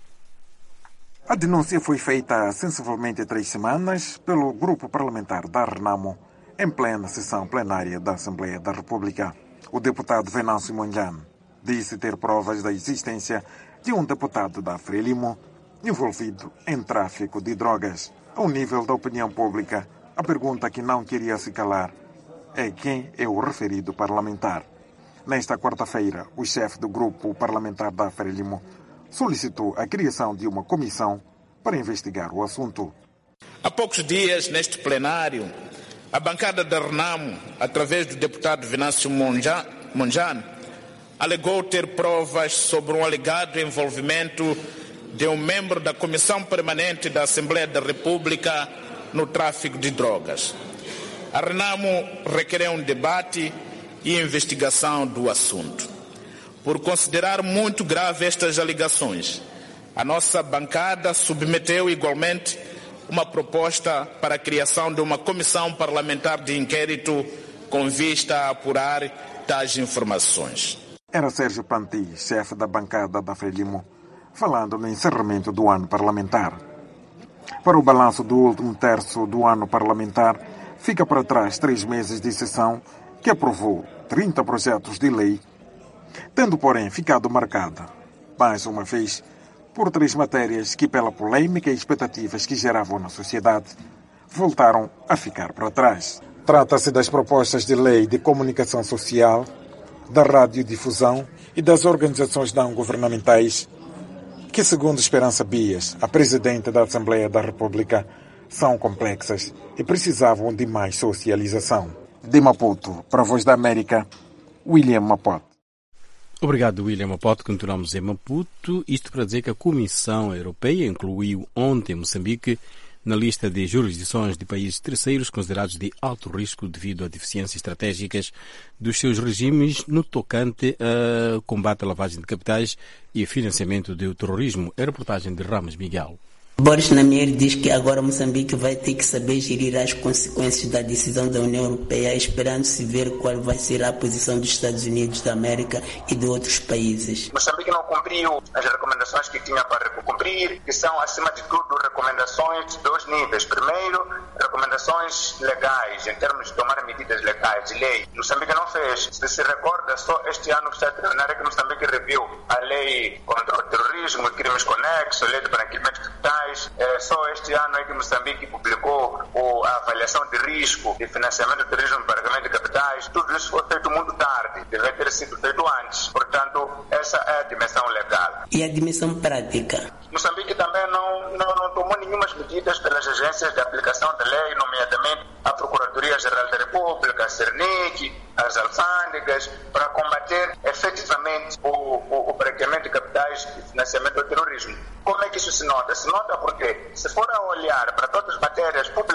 A denúncia foi feita há sensivelmente três semanas pelo grupo parlamentar da Renamo, em plena sessão plenária da Assembleia da República. O deputado Venâncio Mondlane disse ter provas da existência de um deputado da Frelimo envolvido em tráfico de drogas. Ao nível da opinião pública, a pergunta que não queria se calar é quem é o referido parlamentar. Nesta quarta-feira, o chefe do grupo parlamentar da Frelimo solicitou a criação de uma comissão para investigar o assunto. Há poucos dias, neste plenário, a bancada da Renamo, através do deputado Venâncio Mondlane, alegou ter provas sobre um alegado envolvimento de um membro da Comissão Permanente da Assembleia da República no tráfico de drogas. A Renamo requereu um debate e investigação do assunto. Por considerar muito grave estas alegações, a nossa bancada submeteu igualmente uma proposta para a criação de uma comissão parlamentar de inquérito com vista a apurar tais informações. Era Sérgio Panti, chefe da bancada da Frelimo, falando no encerramento do ano parlamentar. Para o balanço do último terço do ano parlamentar, fica para trás três meses de sessão que aprovou trinta projetos de lei, tendo, porém, ficado marcada, mais uma vez, por três matérias que, pela polêmica e expectativas que geravam na sociedade, voltaram a ficar para trás. Trata-se das propostas de lei de comunicação social, da radiodifusão e das organizações não-governamentais, que, segundo Esperança Bias, a presidente da Assembleia da República, são complexas e precisavam de mais socialização. De Maputo, para a Voz da América, William Mapote. Obrigado, William Mapote. Continuamos em Maputo. Isto para dizer que a Comissão Europeia incluiu ontem Moçambique na lista de jurisdições de países terceiros considerados de alto risco devido a deficiências estratégicas dos seus regimes no tocante a combate à lavagem de capitais e financiamento do terrorismo. É a reportagem de Ramos Miguel. Boris Namier diz que agora Moçambique vai ter que saber gerir as consequências da decisão da União Europeia, esperando-se ver qual vai ser a posição dos Estados Unidos da América e de outros países. Moçambique não cumpriu as recomendações que tinha para cumprir, que são, acima de tudo, recomendações de dois níveis. Primeiro, recomendações legais, em termos de tomar medidas legais, de lei. Moçambique não fez. Se se recorda, só este ano que está a terminar é que Moçambique reviu a lei contra o terrorismo e crimes conexos, a lei de branqueamento de capitais. É, só este ano é que Moçambique publicou o, a avaliação de risco de financiamento do terrorismo e pagamento de capitais. Tudo isso foi feito muito tarde, deve ter sido feito antes. Portanto, essa é a dimensão legal. E a dimensão prática? Moçambique também não, não, não tomou nenhumas medidas pelas agências de aplicação da lei, nomeadamente a Procuradoria-Geral da República, a Cernic, as alfândegas, para combater efetivamente o, o, o branqueamento de capitais e financiamento do terrorismo. Como é que isso se nota? Se nota porque, se for a olhar para todas as matérias publicamente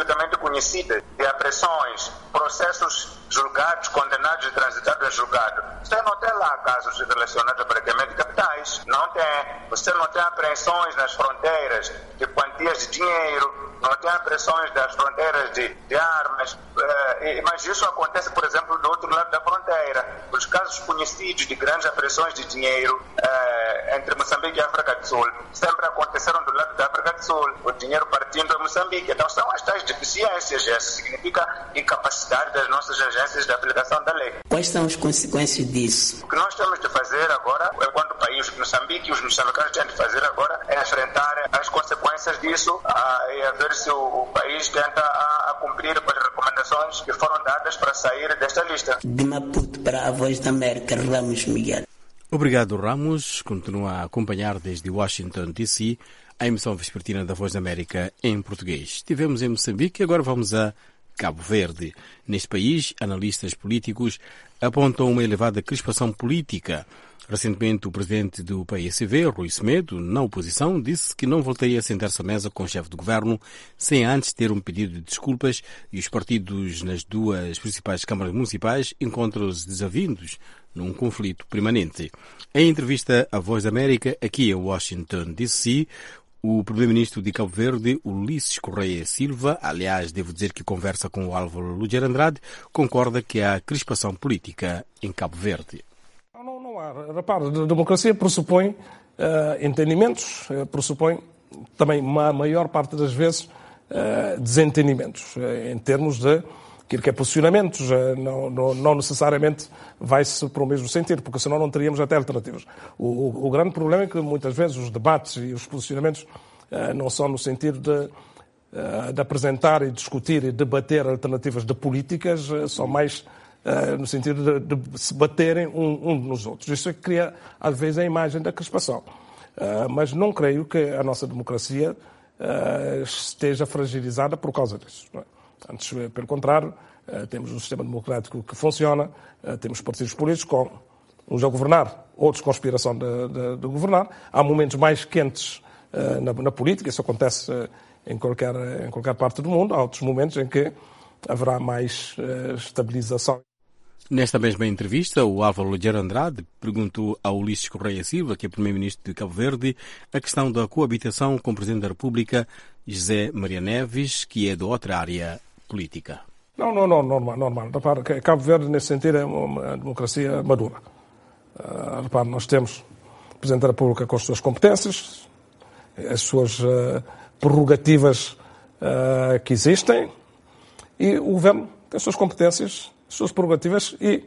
conhecidas de apreensões, processos julgados, condenados e transitados em julgado. Você não tem lá casos relacionados a branqueamento de capitais, não tem. Você não tem apreensões nas fronteiras de quantias de dinheiro, não tem apreensões das fronteiras de, de armas, eh, mas isso acontece, por exemplo, do outro lado da fronteira. Os casos conhecidos de grandes apreensões de dinheiro eh, entre Moçambique e África do Sul sempre aconteceram do lado da África do Sul, o dinheiro partindo a Moçambique. Então são as tais deficiências, isso significa incapacidade das nossas agências de aplicação da lei. Quais são as consequências disso? O que nós temos de fazer agora, enquanto país, Moçambique e os moçambicanos têm de fazer agora, é enfrentar as consequências disso ah, e a ver se o, o país tenta a, a cumprir com as recomendações que foram dadas para sair desta lista. De Maputo para a Voz da América, Ramos Miguel. Obrigado, Ramos. Continua a acompanhar desde Washington, D C, a emissão vespertina da Voz da América em português. Estivemos em Moçambique e agora vamos a Cabo Verde. Neste país, analistas políticos apontam uma elevada crispação política. Recentemente, o presidente do P S V, Rui Semedo, na oposição, disse que não voltaria a sentar-se à mesa com o chefe do governo sem antes ter um pedido de desculpas, e os partidos nas duas principais câmaras municipais encontram-se desavindos num conflito permanente. Em entrevista à Voz da América, aqui em Washington, D C, o primeiro-ministro de Cabo Verde, Ulisses Correia Silva, aliás, devo dizer que conversa com o Álvaro Lugero Andrade, concorda que há crispação política em Cabo Verde. Não, não há. Repare, a democracia pressupõe uh, entendimentos, uh, pressupõe também, a maior parte das vezes, uh, desentendimentos, uh, em termos de aquilo que é posicionamentos, uh, não, não, não necessariamente vai-se para o mesmo sentido, porque senão não teríamos até alternativas. O, o, o grande problema é que muitas vezes os debates e os posicionamentos uh, não são no sentido de, uh, de apresentar e discutir e debater alternativas de políticas, uh, são mais Uh, no sentido de, de se baterem um, um nos outros. Isso é que cria, às vezes, a imagem da crispação. Uh, mas não creio que a nossa democracia uh, esteja fragilizada por causa disso. Não é? Antes, pelo contrário, uh, temos um sistema democrático que funciona, uh, temos partidos políticos com uns a governar, outros com aspiração de, de, de governar. Há momentos mais quentes uh, na, na política, isso acontece uh, em, qualquer, em qualquer parte do mundo. Há outros momentos em que haverá mais uh, estabilização. Nesta mesma entrevista, o Álvaro Lugero Andrade perguntou ao Ulisses Correia Silva, que é primeiro-ministro de Cabo Verde, a questão da coabitação com o presidente da República, José Maria Neves, que é de outra área política. Não, não, não, normal, normal. Repare, Cabo Verde, nesse sentido, é uma democracia madura. Uh, repare, nós temos o presidente da República com as suas competências, as suas uh, prerrogativas uh, que existem, e o governo tem as suas competências, as suas prerrogativas e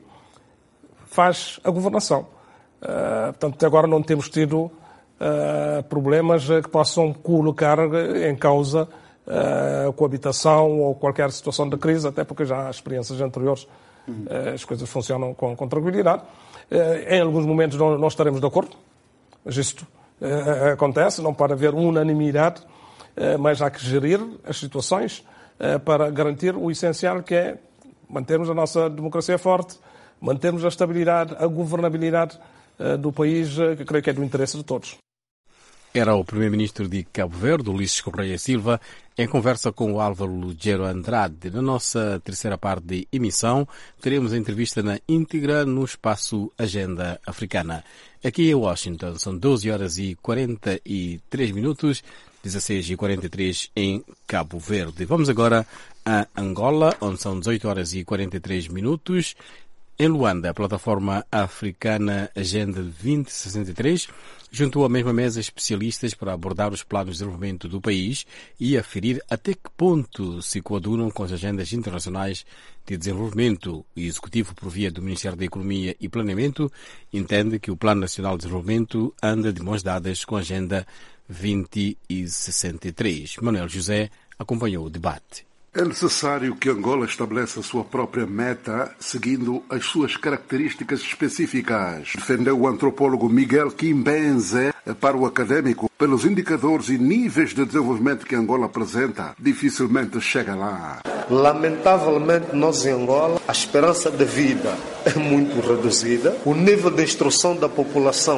faz a governação. Uh, portanto, até agora não temos tido uh, problemas que possam colocar em causa uh, a coabitação ou qualquer situação de crise, até porque já há experiências anteriores, uh, as coisas funcionam com, com tranquilidade. Uh, em alguns momentos não, não estaremos de acordo, mas isto uh, acontece, não pode haver unanimidade, uh, mas há que gerir as situações uh, para garantir o essencial, que é mantermos a nossa democracia forte, mantermos a estabilidade, a governabilidade uh, do país, uh, que creio que é do interesse de todos. Era o primeiro-ministro de Cabo Verde, Ulisses Correia Silva, em conversa com o Álvaro Lugero Andrade. Na nossa terceira parte de emissão, teremos a entrevista na íntegra no espaço Agenda Africana. Aqui em Washington são doze horas e quarenta e três minutos, dezasseis e quarenta e três em Cabo Verde. Vamos agora a Angola, onde são dezoito horas e quarenta e três minutos. Em Luanda, a plataforma africana Agenda vinte sessenta e três juntou à mesma mesa especialistas para abordar os planos de desenvolvimento do país e aferir até que ponto se coadunam com as agendas internacionais de desenvolvimento. O executivo, por via do Ministério da Economia e Planeamento, entende que o Plano Nacional de Desenvolvimento anda de mãos dadas com a Agenda vinte sessenta e três. Manuel José acompanhou o debate. É necessário que Angola estabeleça a sua própria meta, seguindo as suas características específicas. Defendeu o antropólogo Miguel Kimbenze. Para o académico, pelos indicadores e níveis de desenvolvimento que Angola apresenta, dificilmente chega lá. Lamentavelmente, nós em Angola, a esperança de vida é muito reduzida. O nível de instrução da população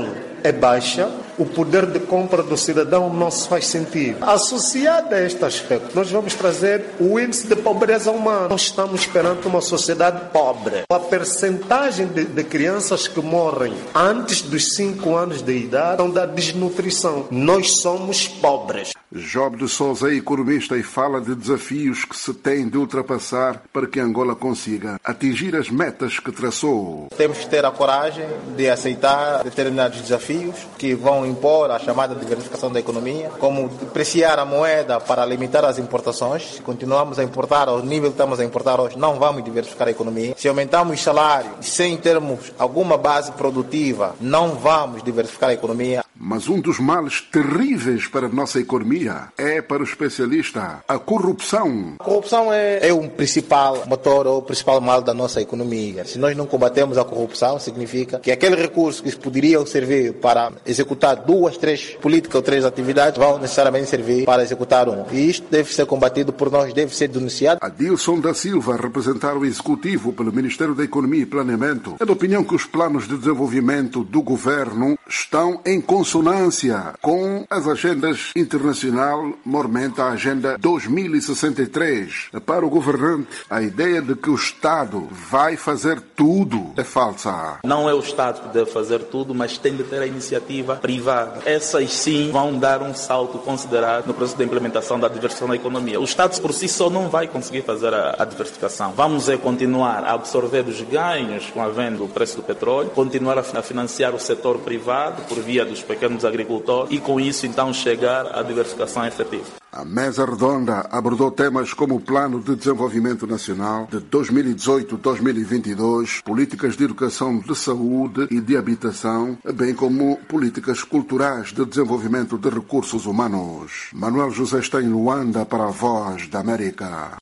é baixa, o poder de compra do cidadão não se faz sentir. Associado a este aspecto, nós vamos trazer o índice de pobreza humana. Nós estamos perante uma sociedade pobre. A percentagem de, de crianças que morrem antes dos cinco anos de idade são da desnutrição. Nós somos pobres. Job de Souza é economista e fala de desafios que se tem de ultrapassar para que Angola consiga atingir as metas que traçou. Temos que ter a coragem de aceitar determinados desafios que vão impor a chamada diversificação da economia, como depreciar a moeda para limitar as importações. Se continuamos a importar ao nível que estamos a importar hoje, não vamos diversificar a economia. Se aumentarmos o salário sem termos alguma base produtiva, não vamos diversificar a economia. Mas um dos males terríveis para a nossa economia é, para o especialista, a corrupção. A corrupção é, é o principal motor ou o principal mal da nossa economia. Se nós não combatemos a corrupção, significa que aquele recurso que poderiam servir para executar duas, três políticas ou três atividades vão necessariamente servir para executar um. E isto deve ser combatido por nós, deve ser denunciado. Adilson da Silva, representar o Executivo pelo Ministério da Economia e Planeamento, é da opinião que os planos de desenvolvimento do governo estão em consonância com as agendas internacionais, mormente a Agenda dois mil e sessenta e três. Para o governante, a ideia de que o Estado vai fazer tudo é falsa. Não é o Estado que deve fazer tudo, mas tem de ter a iniciativa privada. Essas sim vão dar um salto considerável no processo de implementação da diversificação da economia. O Estado por si só não vai conseguir fazer a, a diversificação. Vamos é continuar a absorver os ganhos com a venda do preço do petróleo, continuar a, a financiar o setor privado por via dos pequenos agricultores e com isso então chegar à diversificação efetiva. A mesa redonda abordou temas como o Plano de Desenvolvimento Nacional de dois mil e dezoito a dois mil e vinte e dois, políticas de educação, de saúde e de habitação, bem como políticas culturais de desenvolvimento de recursos humanos. Manuel José está em Luanda para a Voz da América.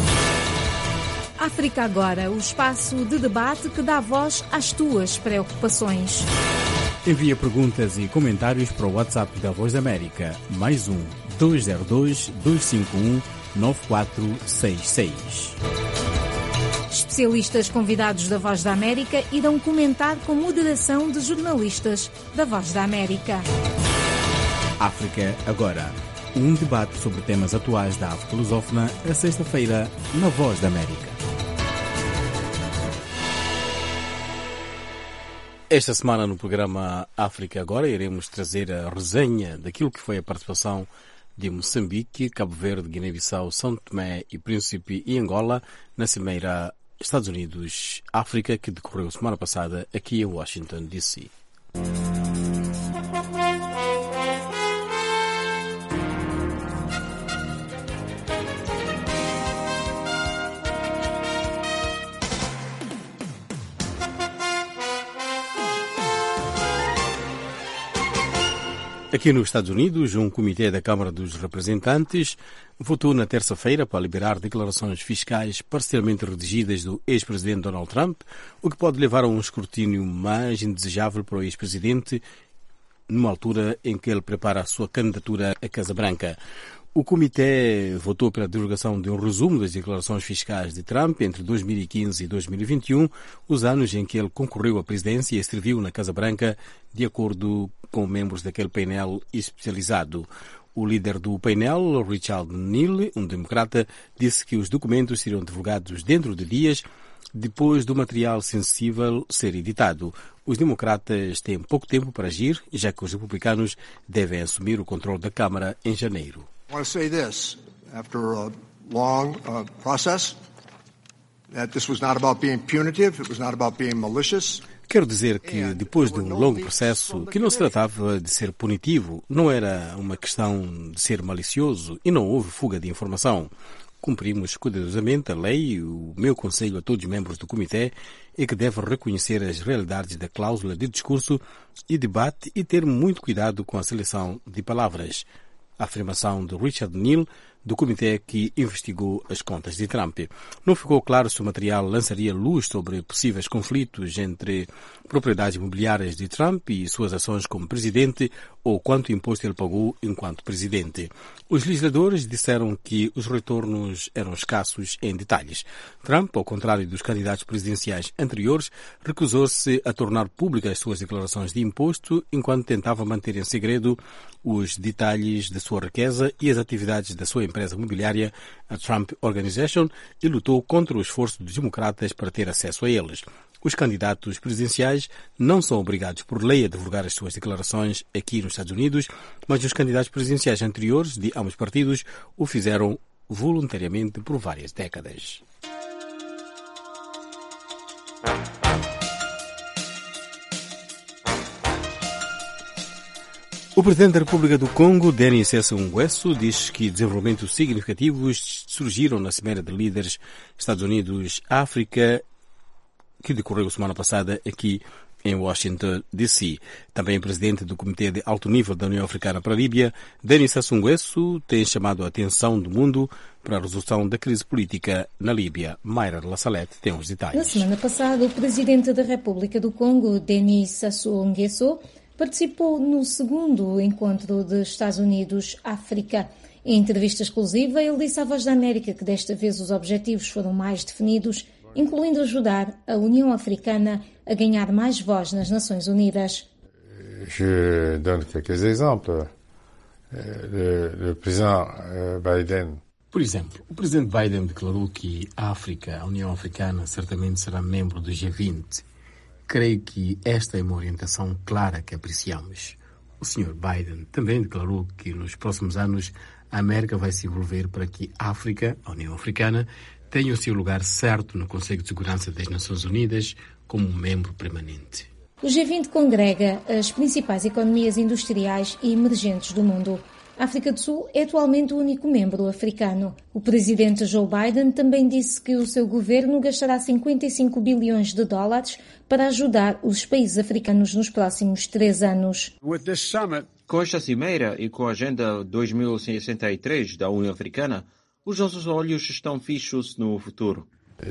África Agora, o espaço de debate que dá voz às tuas preocupações. Envia perguntas e comentários para o WhatsApp da Voz da América, mais um dois zero dois, dois cinco um, nove quatro seis seis. Especialistas convidados da Voz da América irão comentar com moderação de jornalistas da Voz da América. África Agora, um debate sobre temas atuais da África lusófona, a sexta-feira, na Voz da América. Esta semana no programa África Agora iremos trazer a resenha daquilo que foi a participação de Moçambique, Cabo Verde, Guiné-Bissau, São Tomé e Príncipe e Angola na Cimeira Estados Unidos-África que decorreu semana passada aqui em Washington, D C. Aqui nos Estados Unidos, um comitê da Câmara dos Representantes votou na terça-feira para liberar declarações fiscais parcialmente redigidas do ex-presidente Donald Trump, o que pode levar a um escrutínio mais indesejável para o ex-presidente numa altura em que ele prepara a sua candidatura à Casa Branca. O comitê votou pela divulgação de um resumo das declarações fiscais de Trump entre dois mil e quinze e dois mil e vinte e um, os anos em que ele concorreu à presidência e serviu na Casa Branca, de acordo com membros daquele painel especializado. O líder do painel, Richard Neal, um democrata, disse que os documentos seriam divulgados dentro de dias depois do material sensível ser editado. Os democratas têm pouco tempo para agir, já que os republicanos devem assumir o controle da Câmara em janeiro. I want to say this, after a long uh, process, that this was not about being punitive, it was not about being malicious. Quero dizer que, depois de um longo processo, que não se tratava de ser punitivo, não era uma questão de ser malicioso e não houve fuga de informação. Cumprimos cuidadosamente a lei e o meu conselho a todos os membros do comitê é que devem reconhecer as realidades da cláusula de discurso e debate e ter muito cuidado com a seleção de palavras. A afirmação de Richard Neal do comitê que investigou as contas de Trump. Não ficou claro se o material lançaria luz sobre possíveis conflitos entre propriedades imobiliárias de Trump e suas ações como presidente ou quanto imposto ele pagou enquanto presidente. Os legisladores disseram que os retornos eram escassos em detalhes. Trump, ao contrário dos candidatos presidenciais anteriores, recusou-se a tornar públicas suas declarações de imposto enquanto tentava manter em segredo os detalhes de sua riqueza e as atividades da sua empresa imobiliária, a Trump Organization, e lutou contra o esforço dos democratas para ter acesso a eles. Os candidatos presidenciais não são obrigados por lei a divulgar as suas declarações aqui nos Estados Unidos, mas os candidatos presidenciais anteriores de ambos partidos o fizeram voluntariamente por várias décadas. O presidente da República do Congo, Denis Sassou Nguesso, diz que desenvolvimentos significativos surgiram na Cimeira de Líderes Estados Unidos-África, que decorreu semana passada aqui em Washington, D C Também o presidente do Comitê de Alto Nível da União Africana para a Líbia, Denis Sassou Nguesso, tem chamado a atenção do mundo para a resolução da crise política na Líbia. Mayra La Salette tem os detalhes. Na semana passada, o presidente da República do Congo, Denis Sassou Nguesso, participou no segundo encontro de Estados Unidos-África. Em entrevista exclusiva, ele disse à Voz da América que desta vez os objetivos foram mais definidos, incluindo ajudar a União Africana a ganhar mais voz nas Nações Unidas. Je donne quelques exemples. Le, le président Biden. Por exemplo, o presidente Biden declarou que a África, a União Africana, certamente será membro do G vinte. Creio que esta é uma orientação clara que apreciamos. O senhor Biden também declarou que nos próximos anos a América vai se envolver para que a África, a União Africana, tenha o seu lugar certo no Conselho de Segurança das Nações Unidas como um membro permanente. O G vinte congrega as principais economias industriais e emergentes do mundo. A África do Sul é atualmente o único membro africano. O presidente Joe Biden também disse que o seu governo gastará cinquenta e cinco bilhões de dólares para ajudar os países africanos nos próximos três anos. Com esta cimeira e com a Agenda dois mil e sessenta e três da União Africana, os nossos olhos estão fixos no futuro.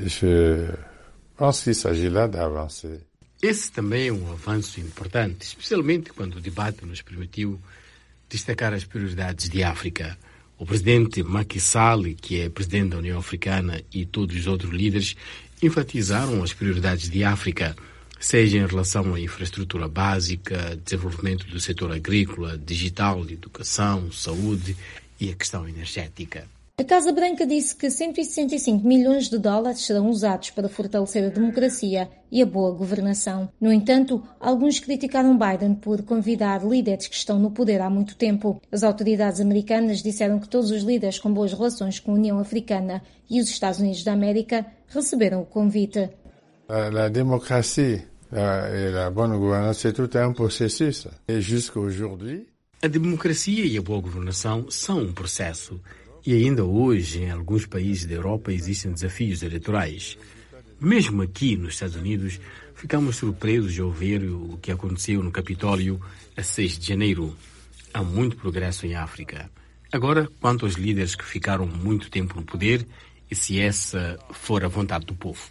Esse também é um avanço importante, especialmente quando o debate nos permitiu destacar as prioridades de África. O presidente Macky Sall, que é presidente da União Africana, e todos os outros líderes enfatizaram as prioridades de África, seja em relação à infraestrutura básica, desenvolvimento do setor agrícola, digital, educação, saúde e a questão energética. A Casa Branca disse que cento e sessenta e cinco milhões de dólares serão usados para fortalecer a democracia e a boa governação. No entanto, alguns criticaram Biden por convidar líderes que estão no poder há muito tempo. As autoridades americanas disseram que todos os líderes com boas relações com a União Africana e os Estados Unidos da América receberam o convite. A, a democracia e a boa governança é tudo um processo. E jusqu'aujourd'hui, a democracia e a boa governação são um processo. E ainda hoje, em alguns países da Europa, existem desafios eleitorais. Mesmo aqui nos Estados Unidos, ficamos surpresos ao ver o que aconteceu no Capitólio a seis de janeiro. Há muito progresso em África. Agora, quanto aos líderes que ficaram muito tempo no poder, e se essa for a vontade do povo.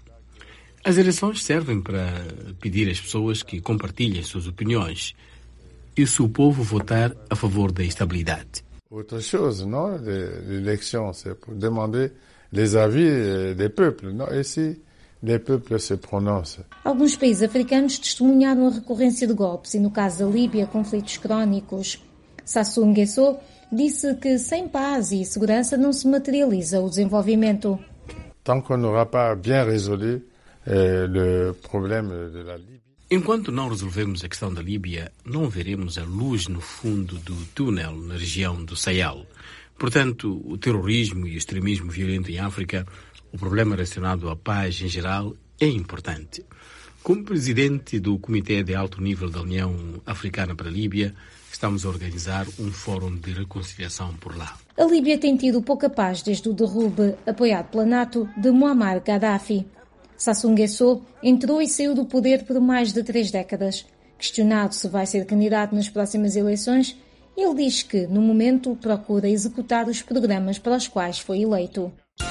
As eleições servem para pedir às pessoas que compartilhem suas opiniões. E se o povo votar a favor da estabilidade? Autre chose, non? L'élection, c'est pour demander les avis des peuples, non? Et si les peuples se prononcent? Alguns países africanos testemunharam a recorrência de golpes e, no caso da Líbia, conflitos crónicos. Sassou Nguesso disse que sem paz e segurança não se materializa o desenvolvimento. Tant qu'on n'aura pas bien résolu euh, le problème de la Libye. Enquanto não resolvermos a questão da Líbia, não veremos a luz no fundo do túnel na região do Sahel. Portanto, o terrorismo e o extremismo violento em África, o problema relacionado à paz em geral, é importante. Como presidente do Comitê de Alto Nível da União Africana para a Líbia, estamos a organizar um fórum de reconciliação por lá. A Líbia tem tido pouca paz desde o derrube, apoiado pela NATO, de Muammar Gaddafi. Sassou Nguesso entrou e saiu do poder por mais de três décadas. Questionado se vai ser candidato nas próximas eleições, Ele diz que, no momento, procura executar os programas para os quais foi eleito.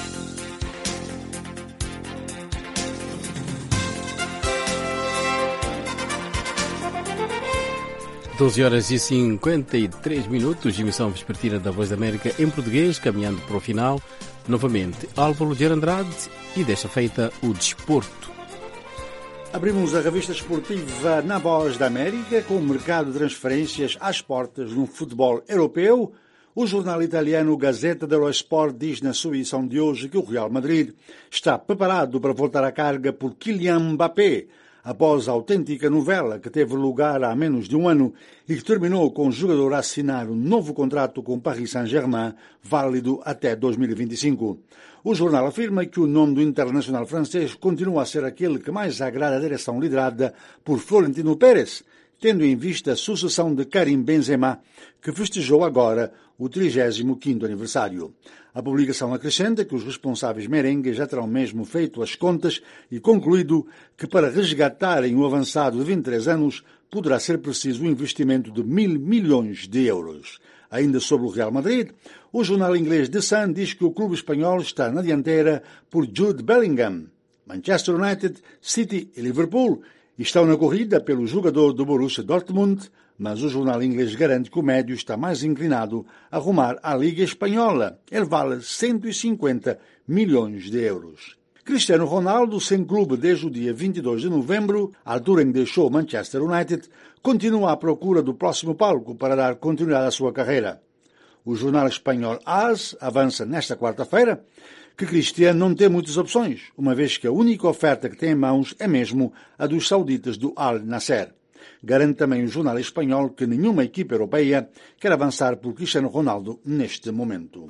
doze horas e cinquenta e três minutos, emissão vespertina da Voz da América em português, caminhando para o final. Novamente, Álvaro de Andrade e desta feita o desporto. Abrimos a revista esportiva na Voz da América com o mercado de transferências às portas no futebol europeu. O jornal italiano Gazzetta dello Sport diz na sua edição de hoje que o Real Madrid está preparado para voltar à carga por Kylian Mbappé, após a autêntica novela que teve lugar há menos de um ano e que terminou com o jogador a assinar um novo contrato com o Paris Saint-Germain, válido até dois mil e vinte e cinco. O jornal afirma que o nome do internacional francês continua a ser aquele que mais agrada a direção liderada por Florentino Pérez, tendo em vista a sucessão de Karim Benzema, que festejou agora o trigésimo quinto aniversário. A publicação acrescenta que os responsáveis merengues já terão mesmo feito as contas e concluído que para resgatarem o avançado de vinte e três anos poderá ser preciso um investimento de mil milhões de euros. Ainda sobre o Real Madrid, o jornal inglês The Sun diz que o clube espanhol está na dianteira por Jude Bellingham. Manchester United, City e Liverpool estão na corrida pelo jogador do Borussia Dortmund, mas o jornal inglês garante que o médio está mais inclinado a rumar à Liga Espanhola. Ele vale cento e cinquenta milhões de euros. Cristiano Ronaldo, sem clube desde o dia vinte e dois de novembro, a altura em que deixou o Manchester United, continua à procura do próximo palco para dar continuidade à sua carreira. O jornal espanhol AS avança nesta quarta-feira que Cristiano não tem muitas opções, uma vez que a única oferta que tem em mãos é mesmo a dos sauditas do Al Nassr. Garante também o jornal espanhol que nenhuma equipa europeia quer avançar por Cristiano Ronaldo neste momento.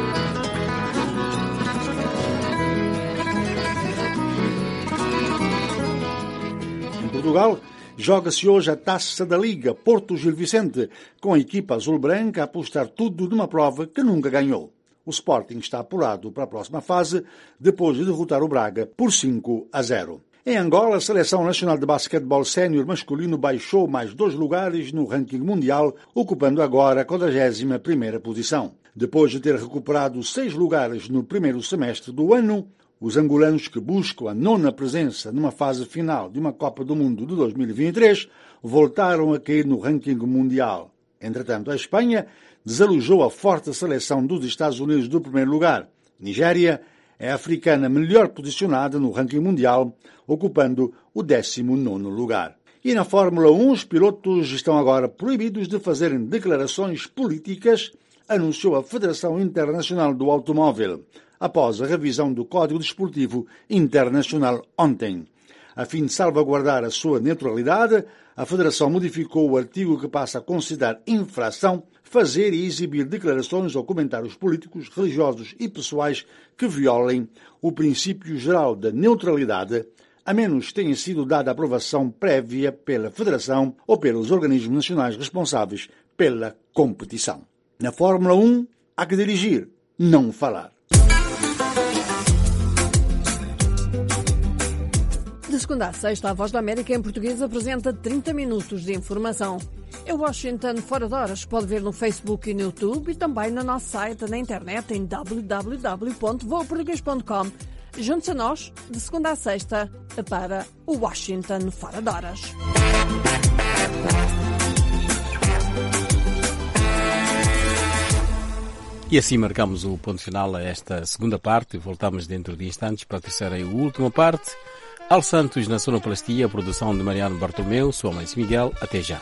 Em Portugal, joga-se hoje a Taça da Liga Porto Gil Vicente, com a equipa azul-branca a apostar tudo numa prova que nunca ganhou. O Sporting está apurado para a próxima fase, depois de derrotar o Braga por cinco a zero. Em Angola, a Seleção Nacional de Basquetebol Sénior masculino baixou mais dois lugares no ranking mundial, ocupando agora a quadragésima primeira posição. Depois de ter recuperado seis lugares no primeiro semestre do ano, os angolanos que buscam a nona presença numa fase final de uma Copa do Mundo de dois mil e vinte e três voltaram a cair no ranking mundial. Entretanto, a Espanha desalojou a forte seleção dos Estados Unidos do primeiro lugar. Nigéria é a africana melhor posicionada no ranking mundial, ocupando o décimo nono lugar. E na Fórmula um, os pilotos estão agora proibidos de fazerem declarações políticas, anunciou a Federação Internacional do Automóvel, após a revisão do Código Desportivo Internacional ontem. A fim de salvaguardar a sua neutralidade, a Federação modificou o artigo que passa a considerar infração fazer e exibir declarações ou comentários políticos, religiosos e pessoais que violem o princípio geral da neutralidade, a menos que tenha sido dada aprovação prévia pela Federação ou pelos organismos nacionais responsáveis pela competição. Na Fórmula um, há que dirigir, não falar. De segunda a sexta, a Voz da América em português apresenta trinta minutos de informação. É Washington Fora de Horas, pode ver no Facebook e no YouTube e também no nosso site na internet em w w w ponto voa português ponto com. Junte-se a nós, de segunda a sexta, para o Washington Fora de Horas. E assim marcamos o ponto final a esta segunda parte. Voltamos dentro de instantes para a terceira e última parte. Al Santos na sonoplastia, a produção de Mariano Bartomeu, sua mãe Miguel. Até já.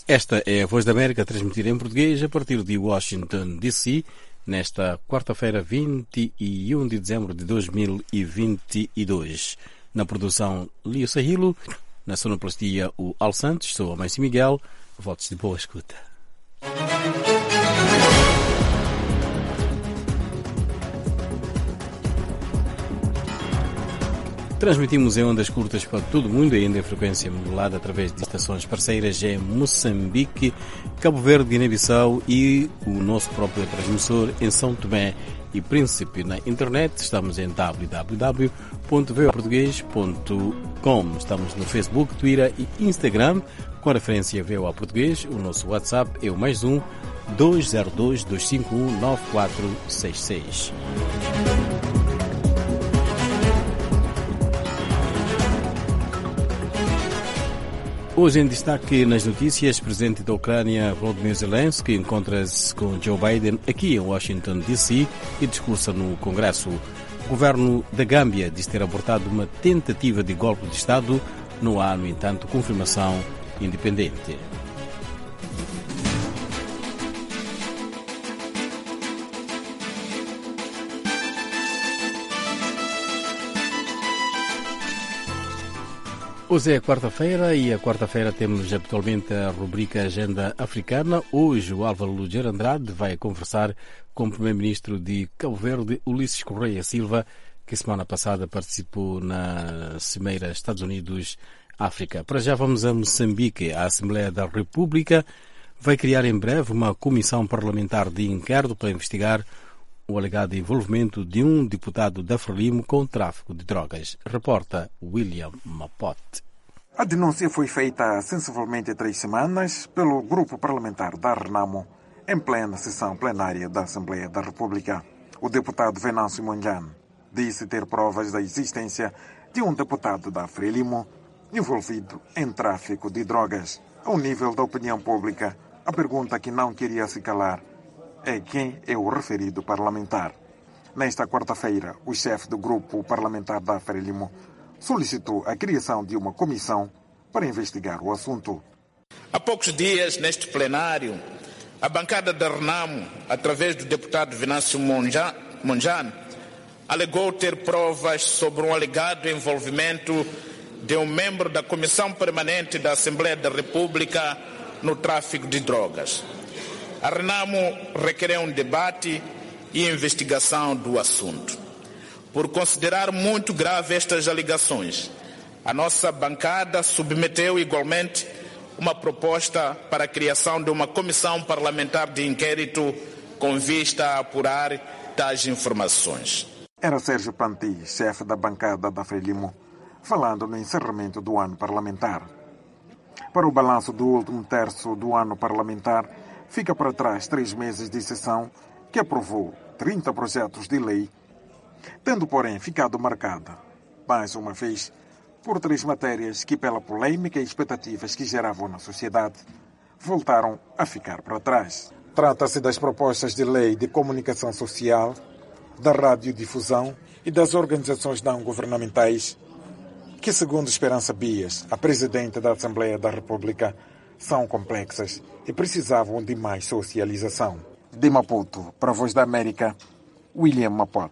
Esta é a Voz da América, transmitida em português a partir de Washington, D C, nesta quarta-feira, vinte e um de dezembro de dois mil e vinte e dois. Na produção, Lio Sahilo, na sonoplastia, o Al Santos, sou a Mãe Miguel, votos de boa escuta. Transmitimos em ondas curtas para todo o mundo e ainda em frequência modulada através de estações parceiras em Moçambique, Cabo Verde, Guiné-Bissau e o nosso próprio transmissor em São Tomé e Príncipe. Na internet estamos em w w w ponto v o português ponto com. Estamos no Facebook, Twitter e Instagram com a referência V O A Português. O nosso WhatsApp é o mais um dois zero dois, dois cinco um, nove quatro seis seis. Hoje em destaque nas notícias, o presidente da Ucrânia, Volodymyr Zelensky, encontra-se com Joe Biden aqui em Washington, D C e discursa no Congresso. O governo da Gâmbia diz ter abortado uma tentativa de golpe de Estado. Não há, no entanto, confirmação independente. Hoje é quarta-feira e a quarta-feira temos habitualmente a rubrica Agenda Africana. Hoje o Álvaro Luger Andrade vai conversar com o primeiro-ministro de Cabo Verde, Ulisses Correia Silva, que semana passada participou na Cimeira Estados Unidos-África. Para já vamos a Moçambique. A Assembleia da República vai criar em breve uma comissão parlamentar de inquérito para investigar o alegado envolvimento de um deputado da Frelimo com o tráfico de drogas. Reporta William Mapote. A denúncia foi feita há sensivelmente três semanas pelo grupo parlamentar da Renamo em plena sessão plenária da Assembleia da República. O deputado Venâncio Mondlane disse ter provas da existência de um deputado da Frelimo envolvido em tráfico de drogas. Ao nível da opinião pública, a pergunta que não queria se calar é quem é o referido parlamentar. Nesta quarta-feira, o chefe do grupo parlamentar da Frelimo solicitou a criação de uma comissão para investigar o assunto. Há poucos dias, neste plenário, a bancada da Renamo, através do deputado Venâncio Mondlane, alegou ter provas sobre um alegado envolvimento de um membro da Comissão Permanente da Assembleia da República no tráfico de drogas. A Renamo requereu um debate e investigação do assunto. Por considerar muito grave estas alegações, a nossa bancada submeteu igualmente uma proposta para a criação de uma comissão parlamentar de inquérito com vista a apurar tais informações. Era Sérgio Panti, chefe da bancada da Frelimo, falando no encerramento do ano parlamentar. Para o balanço do último terço do ano parlamentar, fica para trás três meses de sessão que aprovou trinta projetos de lei, tendo, porém, ficado marcada, mais uma vez, por três matérias que, pela polêmica e expectativas que geravam na sociedade, voltaram a ficar para trás. Trata-se das propostas de lei de comunicação social, da radiodifusão e das organizações não-governamentais, que, segundo Esperança Bias, a presidente da Assembleia da República, são complexas e precisavam de mais socialização. De Maputo, para a Voz da América, William Mapote.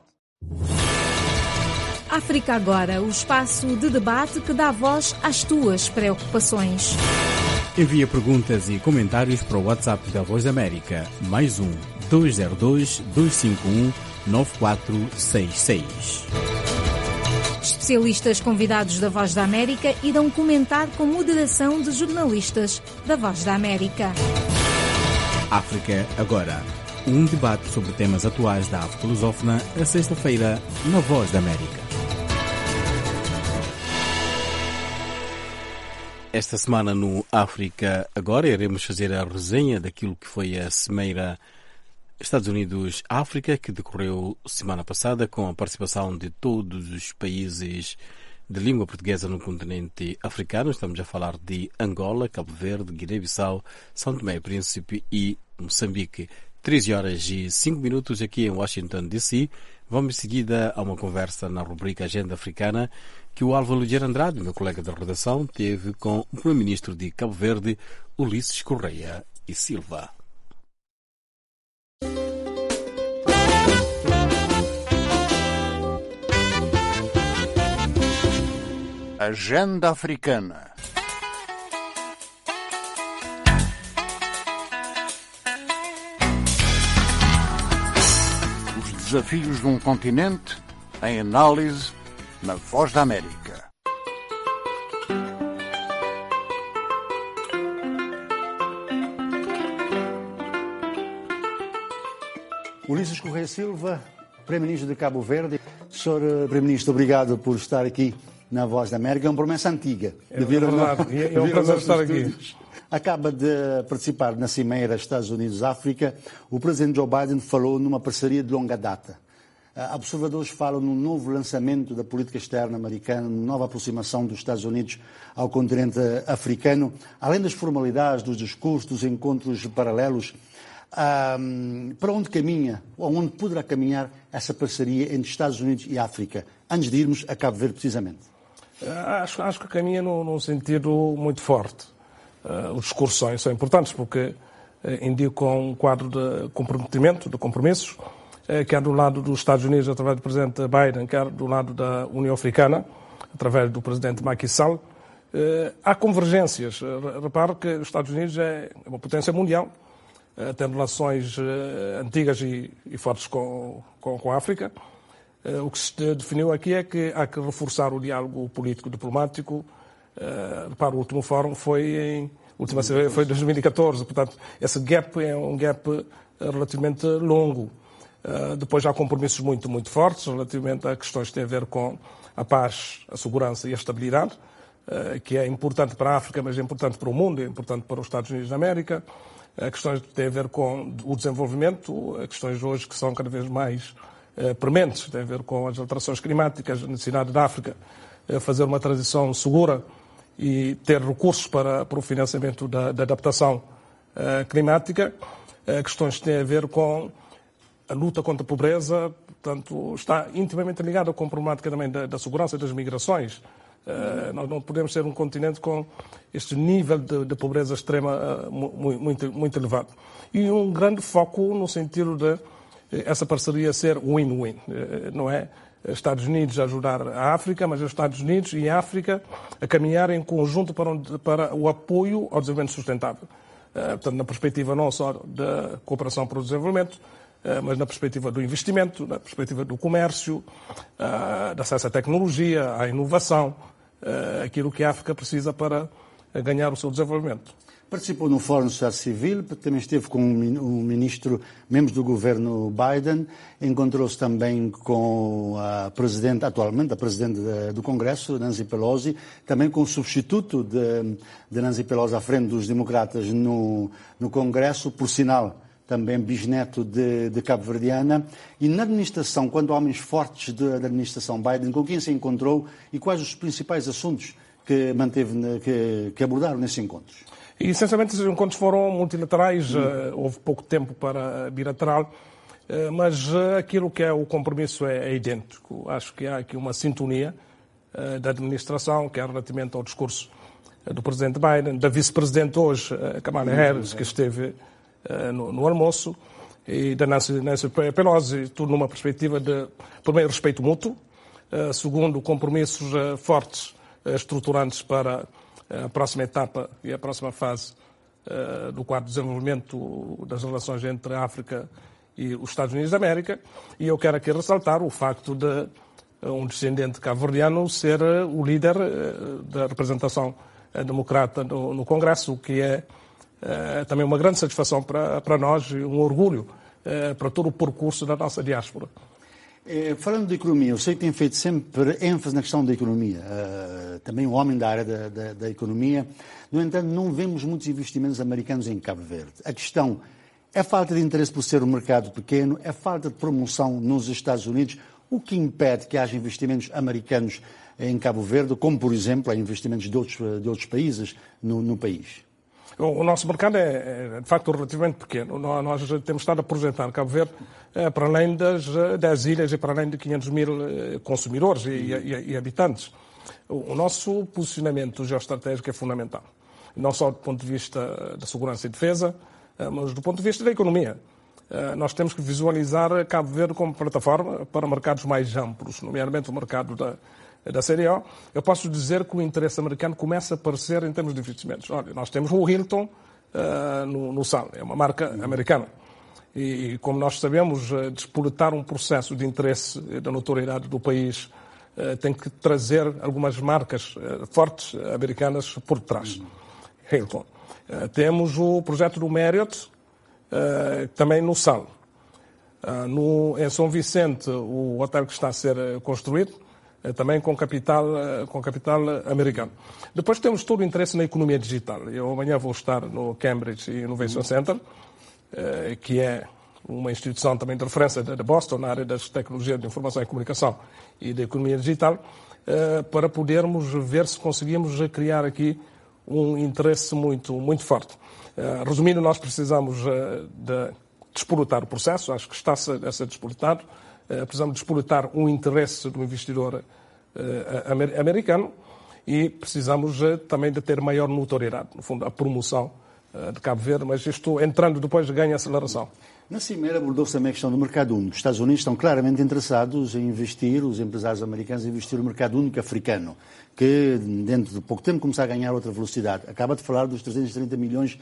África Agora, o espaço de debate que dá voz às tuas preocupações. Envia perguntas e comentários para o WhatsApp da Voz da América, mais um dois zero dois, dois cinco um, nove quatro seis seis. Especialistas convidados da Voz da América irão comentar com moderação de jornalistas da Voz da América. África Agora, um debate sobre temas atuais da África lusófona, a sexta-feira, na Voz da América. Esta semana no África Agora iremos fazer a resenha daquilo que foi a Cimeira Estados Unidos-África, que decorreu semana passada com a participação de todos os países de língua portuguesa no continente africano. Estamos a falar de Angola, Cabo Verde, Guiné-Bissau, São Tomé e Príncipe e Moçambique. treze horas e cinco minutos aqui em Washington, D C. Vamos em seguida a uma conversa na rubrica Agenda Africana que o Álvaro Ligeiro Andrade, meu colega da redação, teve com o primeiro-ministro de Cabo Verde, Ulisses Correia e Silva. Agenda Africana. Os desafios de um continente em análise na Voz da América. Ulisses Correia Silva, Primeiro-Ministro de Cabo Verde. senhor Primeiro-Ministro, obrigado por estar aqui na Voz da América. É uma promessa antiga. É verdade, é um prazer estar aqui. Acaba de participar na Cimeira Estados Unidos-África. O presidente Joe Biden falou numa parceria de longa data. Observadores falam num novo lançamento da política externa americana, numa nova aproximação dos Estados Unidos ao continente africano. Além das formalidades, dos discursos, dos encontros paralelos, um, para onde caminha, ou onde poderá caminhar essa parceria entre Estados Unidos e África, antes de irmos a Cabo Verde, precisamente? Acho, acho que caminha num, num sentido muito forte. Uh, os discursos são, são importantes porque uh, indicam um quadro de comprometimento, de compromissos, uh, quer do lado dos Estados Unidos, através do presidente Biden, quer do lado da União Africana, através do presidente Macky Sall. Uh, há convergências. Uh, repare que os Estados Unidos é uma potência mundial, uh, tem relações uh, antigas e, e fortes com, com, com a África. Uh, o que se definiu aqui é que há que reforçar o diálogo político-diplomático. Uh, para o último fórum foi em última foi dois mil e catorze, portanto esse gap é um gap relativamente longo. Uh, depois há compromissos muito muito fortes relativamente a questões que têm a ver com a paz, a segurança e a estabilidade, uh, que é importante para a África, mas é importante para o mundo, é importante para os Estados Unidos da América. Uh, questões que têm a ver com o desenvolvimento, uh, questões hoje que são cada vez mais uh, prementes, têm a ver com as alterações climáticas, a necessidade da África uh, fazer uma transição segura e ter recursos para, para o financiamento da, da adaptação uh, climática, uh, questões que têm a ver com a luta contra a pobreza, portanto, está intimamente ligada com a problemática também da, da segurança e das migrações. Uh, nós não podemos ser um continente com este nível de, de pobreza extrema uh, muito, muito elevado. E um grande foco no sentido de uh, essa parceria ser win-win, uh, não é? Estados Unidos a ajudar a África, mas os Estados Unidos e a África a caminhar em conjunto para, onde, para o apoio ao desenvolvimento sustentável. Uh, portanto, na perspectiva não só da cooperação para o desenvolvimento, uh, mas na perspectiva do investimento, na perspectiva do comércio, uh, do acesso à tecnologia, à inovação, uh, aquilo que a África precisa para uh, ganhar o seu desenvolvimento. Participou no Fórum da Sociedade Civil, também esteve com o ministro, membros do governo Biden, encontrou-se também com a presidente, atualmente a presidente do Congresso, Nancy Pelosi, também com o substituto de, de Nancy Pelosi à frente dos democratas no, no Congresso, por sinal também bisneto de, de cabo-verdiana. E na administração, quando há homens fortes de, da administração Biden, com quem se encontrou e quais os principais assuntos que, manteve, que, que abordaram nesses encontros? E, essencialmente, esses encontros foram multilaterais, hum. houve pouco tempo para bilateral, mas aquilo que é o compromisso é, é idêntico. Acho que há aqui uma sintonia da administração, que é relativamente ao discurso do presidente Biden, da vice-presidente hoje, Kamala Harris, que esteve no, no almoço, e da Nancy, Nancy Pelosi, tudo numa perspectiva de, primeiro, respeito mútuo, segundo, compromissos fortes, estruturantes para a próxima etapa e a próxima fase uh, do quadro de desenvolvimento das relações entre a África e os Estados Unidos da América. E eu quero aqui ressaltar o facto de uh, um descendente cabo-verdiano ser uh, o líder uh, da representação uh, democrata no, no Congresso, o que é uh, também uma grande satisfação para, para nós e um orgulho uh, para todo o percurso da nossa diáspora. Eh, falando de economia, eu sei que tem feito sempre ênfase na questão da economia, uh, também um homem da área da, da, da economia. No entanto, não vemos muitos investimentos americanos em Cabo Verde. A questão é falta de interesse por ser um mercado pequeno, é falta de promoção nos Estados Unidos, o que impede que haja investimentos americanos em Cabo Verde, como, por exemplo, há investimentos de outros, de outros países no, no país. O nosso mercado é, de facto, relativamente pequeno. Nós temos estado a projetar Cabo Verde para além das dez ilhas e para além de quinhentos mil consumidores e, e, e habitantes. O nosso posicionamento geoestratégico é fundamental, não só do ponto de vista da segurança e defesa, mas do ponto de vista da economia. Nós temos que visualizar Cabo Verde como plataforma para mercados mais amplos, nomeadamente o mercado da, da C D O. Eu posso dizer que o interesse americano começa a aparecer em termos de investimentos. Olha, nós temos o Hilton uh, no, no Sal, é uma marca americana. E, como nós sabemos, uh, despoletar um processo de interesse da notoriedade do país uh, tem que trazer algumas marcas uh, fortes uh, americanas por trás. Uhum. Hilton. Uh, temos o projeto do Marriott, uh, também no Sal. Uh, no, em São Vicente, o hotel que está a ser uh, construído, também com capital, com capital americano. Depois temos todo o interesse na economia digital. Eu amanhã vou estar no Cambridge Innovation Center, que é uma instituição também de referência de Boston na área das tecnologias de informação e comunicação e da economia digital, para podermos ver se conseguimos criar aqui um interesse muito, muito forte. Resumindo, nós precisamos de despoletar o processo, acho que está a ser despoletado. Precisamos despoletar o interesse do investidor uh, americano e precisamos uh, também de ter maior notoriedade, no fundo, a promoção uh, de Cabo Verde, mas isto, entrando depois, ganha aceleração. Na Cimeira abordou-se também a questão do mercado único. Os Estados Unidos estão claramente interessados em investir, os empresários americanos, em investir no mercado único africano, que dentro de pouco tempo começar a ganhar outra velocidade. Acaba de falar dos trezentos e trinta milhões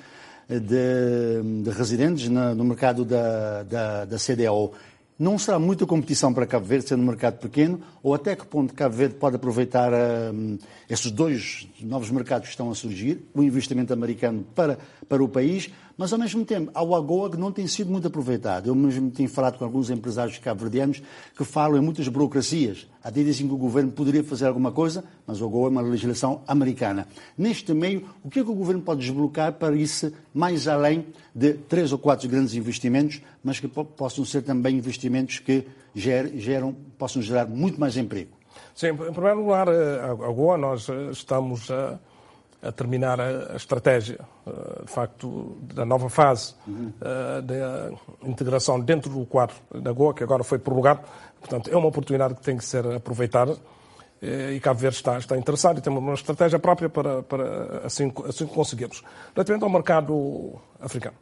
de, de residentes na, no mercado da, da, da C D O. Não será muita competição para Cabo Verde, sendo um mercado pequeno, ou até que ponto Cabo Verde pode aproveitar um, esses dois novos mercados que estão a surgir, o investimento americano para, para o país, mas ao mesmo tempo há o AGOA que não tem sido muito aproveitado. Eu mesmo tenho falado com alguns empresários cabo-verdianos que falam em muitas burocracias. Até dizem que o governo poderia fazer alguma coisa, mas o AGOA é uma legislação americana. Neste meio, o que é que o governo pode desbloquear para isso mais além de três ou quatro grandes investimentos, mas que possam ser também investimentos que ger, geram, possam gerar muito mais emprego? Sim, em primeiro lugar, a AGOA, nós estamos a, a terminar a, a estratégia, de facto, da nova fase uhum. da integração dentro do quadro da AGOA, que agora foi prorrogado. Portanto, é uma oportunidade que tem que ser aproveitada e Cabo Verde está, está interessado e tem uma estratégia própria para, para assim, assim conseguirmos. Relativamente ao mercado africano.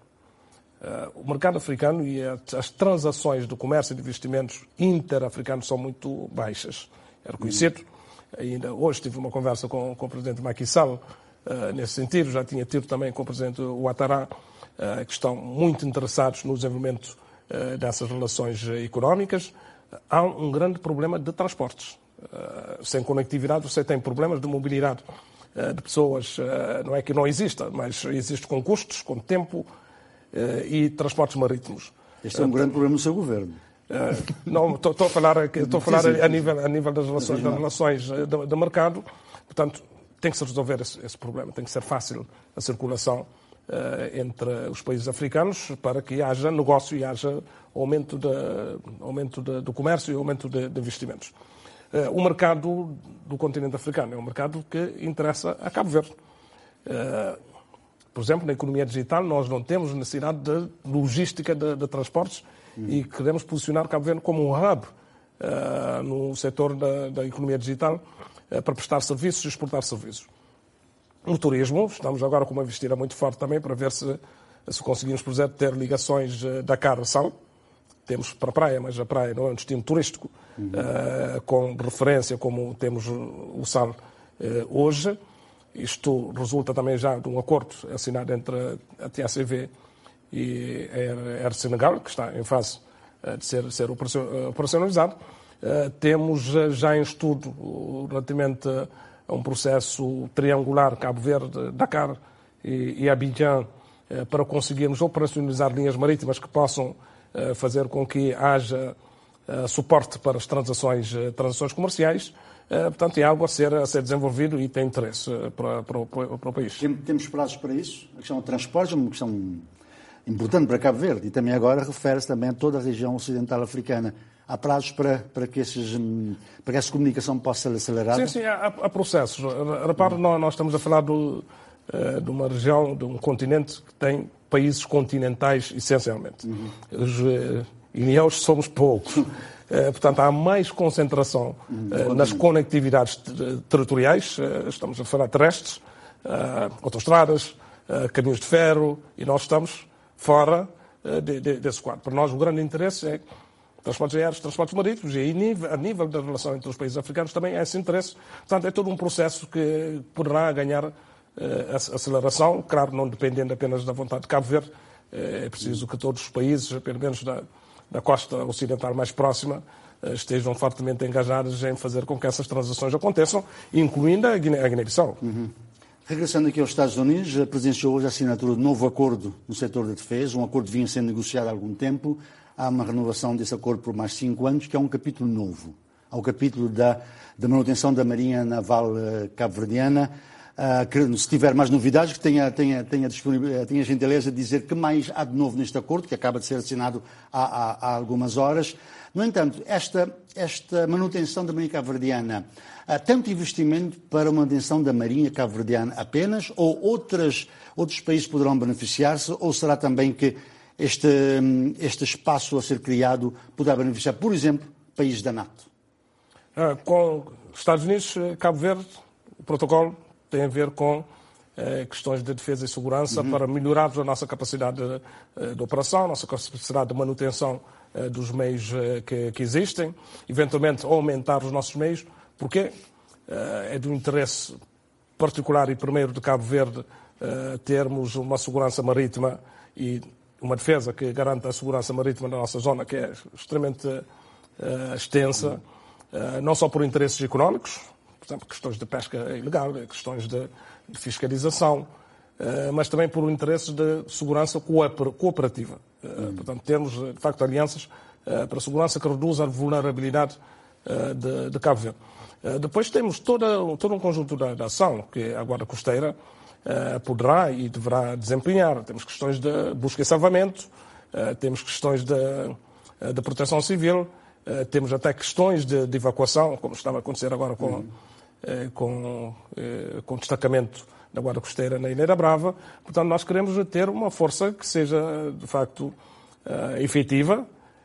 O mercado africano e as transações do comércio e de investimentos interafricanos são muito baixas. É reconhecido. Ainda hoje tive uma conversa com, com o presidente Macky Sall uh, nesse sentido. Já tinha tido também com o presidente Ouattara, uh, que estão muito interessados no desenvolvimento uh, dessas relações económicas. Há um grande problema de transportes. Uh, sem conectividade você tem problemas de mobilidade uh, de pessoas. Uh, não é que não exista, mas existe com custos, com tempo uh, e transportes marítimos. Este é um uh, grande problema do seu governo. Uh, não, estou a falar, estou a, falar sim, sim, sim. a, nível, a nível das relações, das relações de, de mercado. Portanto, tem que se resolver esse, esse problema. Tem que ser fácil a circulação uh, entre os países africanos para que haja negócio e haja aumento, de, aumento de, do comércio e aumento de, de investimentos. Uh, o mercado do continente africano é um mercado que interessa a Cabo Verde. Uh, por exemplo, na economia digital, nós não temos necessidade de logística de, de transportes e queremos posicionar Cabo Verde como um hub uh, no setor da, da economia digital uh, para prestar serviços e exportar serviços. No turismo, estamos agora com uma investida muito forte também para ver se, se conseguimos, por exemplo, ter ligações uh, Dakar-Sal. Temos para a praia, mas a praia não é um destino turístico, uhum. uh, com referência como temos o Sal uh, hoje. Isto resulta também já de um acordo assinado entre a T A C V e a Air Senegal, que está em fase de ser, ser operacionalizado. Temos já em estudo relativamente a um processo triangular Cabo Verde, Dakar e, e Abidjan, para conseguirmos operacionalizar linhas marítimas que possam fazer com que haja suporte para as transações, transações comerciais. Portanto, é algo a ser, a ser desenvolvido e tem interesse para, para, para o país. Temos prazos para isso? A questão do transporte é uma questão importante para Cabo Verde e também agora refere-se também a toda a região ocidental africana. Há prazos para, para, que, esses, para que essa comunicação possa ser acelerada? Sim, sim, há, há processos. Repare, hum. nós, nós estamos a falar do, de uma região, de um continente que tem países continentais, essencialmente. Uhum. Os uh, ilhéus somos poucos. Uh, portanto, há mais concentração uh, nas conectividades ter territoriais, uh, estamos a falar terrestres, uh, autoestradas, uh, caminhos de ferro, e nós estamos fora uh, de, de, desse quadro. Para nós, o grande interesse é transportes aéreos, transportes marítimos, e nível, a nível da relação entre os países africanos também há esse interesse. Portanto, é todo um processo que poderá ganhar Uh, aceleração, claro, não dependendo apenas da vontade de Cabo Verde. Uh, é preciso que todos os países, pelo menos da, da costa ocidental mais próxima, uh, estejam fortemente engajados em fazer com que essas transações aconteçam, incluindo a Guiné- a Guiné-Bissau. Uhum. Regressando aqui aos Estados Unidos, presenciou hoje a assinatura de um novo acordo no setor da defesa, um acordo que vinha sendo negociado há algum tempo. Há uma renovação desse acordo por mais cinco anos, que é um capítulo novo. Há o capítulo da, da manutenção da Marinha Naval uh, cabo-verdiana. Uh, que, se tiver mais novidades, que tenha, tenha, tenha, tenha gentileza de dizer que mais há de novo neste acordo, que acaba de ser assinado há, há, há algumas horas. No entanto, esta, esta manutenção da Marinha cabo-verdiana, há tanto investimento para a manutenção da Marinha cabo-verdiana apenas, ou outras, outros países poderão beneficiar-se, ou será também que este, este espaço a ser criado poderá beneficiar, por exemplo, países da NATO? Uh, com Estados Unidos, Cabo Verde, o protocolo tem a ver com eh, questões de defesa e segurança uhum. para melhorarmos a nossa capacidade de, de operação, a nossa capacidade de manutenção eh, dos meios eh, que, que existem, eventualmente aumentar os nossos meios, porque eh, é do interesse particular e primeiro de Cabo Verde eh, termos uma segurança marítima e uma defesa que garanta a segurança marítima da nossa zona, que é extremamente eh, extensa, uhum. eh, não só por interesses económicos, por exemplo, questões de pesca ilegal, questões de, de fiscalização, uh, mas também por interesses de segurança cooperativa. Uh, hum. Portanto, temos, de facto, alianças uh, para a segurança que reduz a vulnerabilidade uh, de, de Cabo Verde. Uh, depois temos toda, todo um conjunto de, de ação que a Guarda Costeira uh, poderá e deverá desempenhar. Temos questões de busca e salvamento, uh, temos questões de, de proteção civil, uh, temos até questões de, de evacuação, como estava a acontecer agora com... Hum. Com, com destacamento da Guarda Costeira na Ilha da Brava. Portanto, nós queremos ter uma força que seja, de facto, efetiva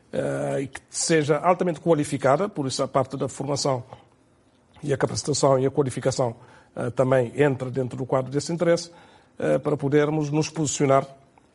e que seja altamente qualificada, por isso a parte da formação e a capacitação e a qualificação também entra dentro do quadro desse interesse, para podermos nos posicionar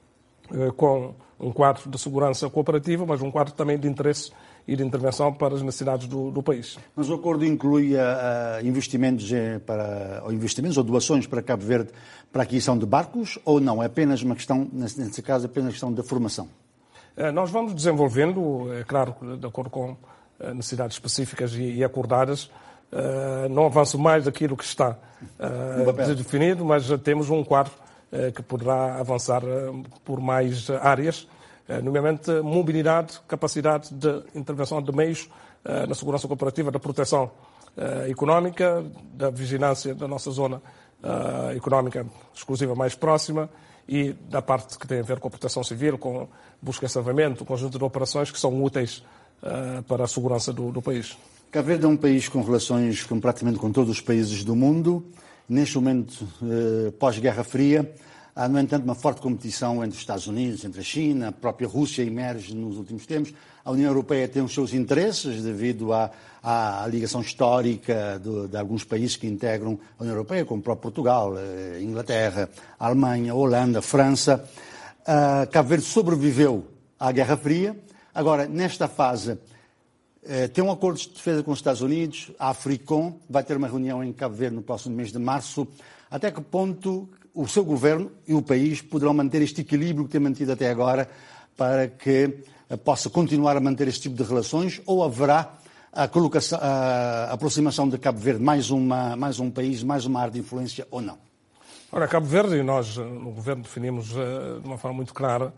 com um quadro de segurança cooperativa, mas um quadro também de interesse e de intervenção para as necessidades do, do país. Mas o acordo inclui uh, investimentos, para, ou investimentos ou doações para Cabo Verde para a aquisição de barcos ou não? É apenas uma questão, nesse caso, apenas questão da formação? Uh, nós vamos desenvolvendo, é claro, de acordo com necessidades específicas e, e acordadas. Uh, não avanço mais daquilo que está uh, definido, mas temos um quadro uh, que poderá avançar uh, por mais áreas, nomeadamente mobilidade, capacidade de intervenção de meios uh, na segurança cooperativa, da proteção uh, económica, da vigilância da nossa zona uh, económica exclusiva mais próxima e da parte que tem a ver com a proteção civil, com busca e salvamento, um conjunto de operações que são úteis uh, para a segurança do, do país. Cabo Verde é um país com relações com, praticamente com todos os países do mundo. Neste momento, uh, pós-Guerra Fria, há, no entanto, uma forte competição entre os Estados Unidos, entre a China, a própria Rússia emerge nos últimos tempos. A União Europeia tem os seus interesses devido à, à ligação histórica de, de alguns países que integram a União Europeia, como o próprio Portugal, a Inglaterra, a Alemanha, a Holanda, a França. Uh, Cabo Verde sobreviveu à Guerra Fria. Agora, nesta fase, uh, tem um acordo de defesa com os Estados Unidos, a AFRICOM, vai ter uma reunião em Cabo Verde no próximo mês de março. Até que ponto o seu governo e o país poderão manter este equilíbrio que tem mantido até agora para que possa continuar a manter este tipo de relações, ou haverá a, colocação, a aproximação de Cabo Verde, mais, uma, mais um país, mais uma área de influência, ou não? Ora, Cabo Verde, e nós no governo definimos uh, de uma forma muito clara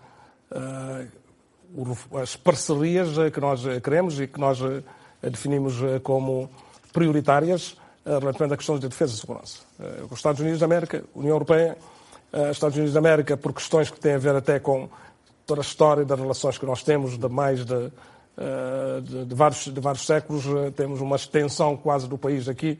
uh, as parcerias que nós queremos e que nós uh, definimos uh, como prioritárias relativamente a questões de defesa e segurança. Os Estados Unidos da América, União Europeia, Estados Unidos da América, por questões que têm a ver até com toda a história das relações que nós temos de mais de, de, de, vários, de vários séculos, temos uma extensão quase do país aqui,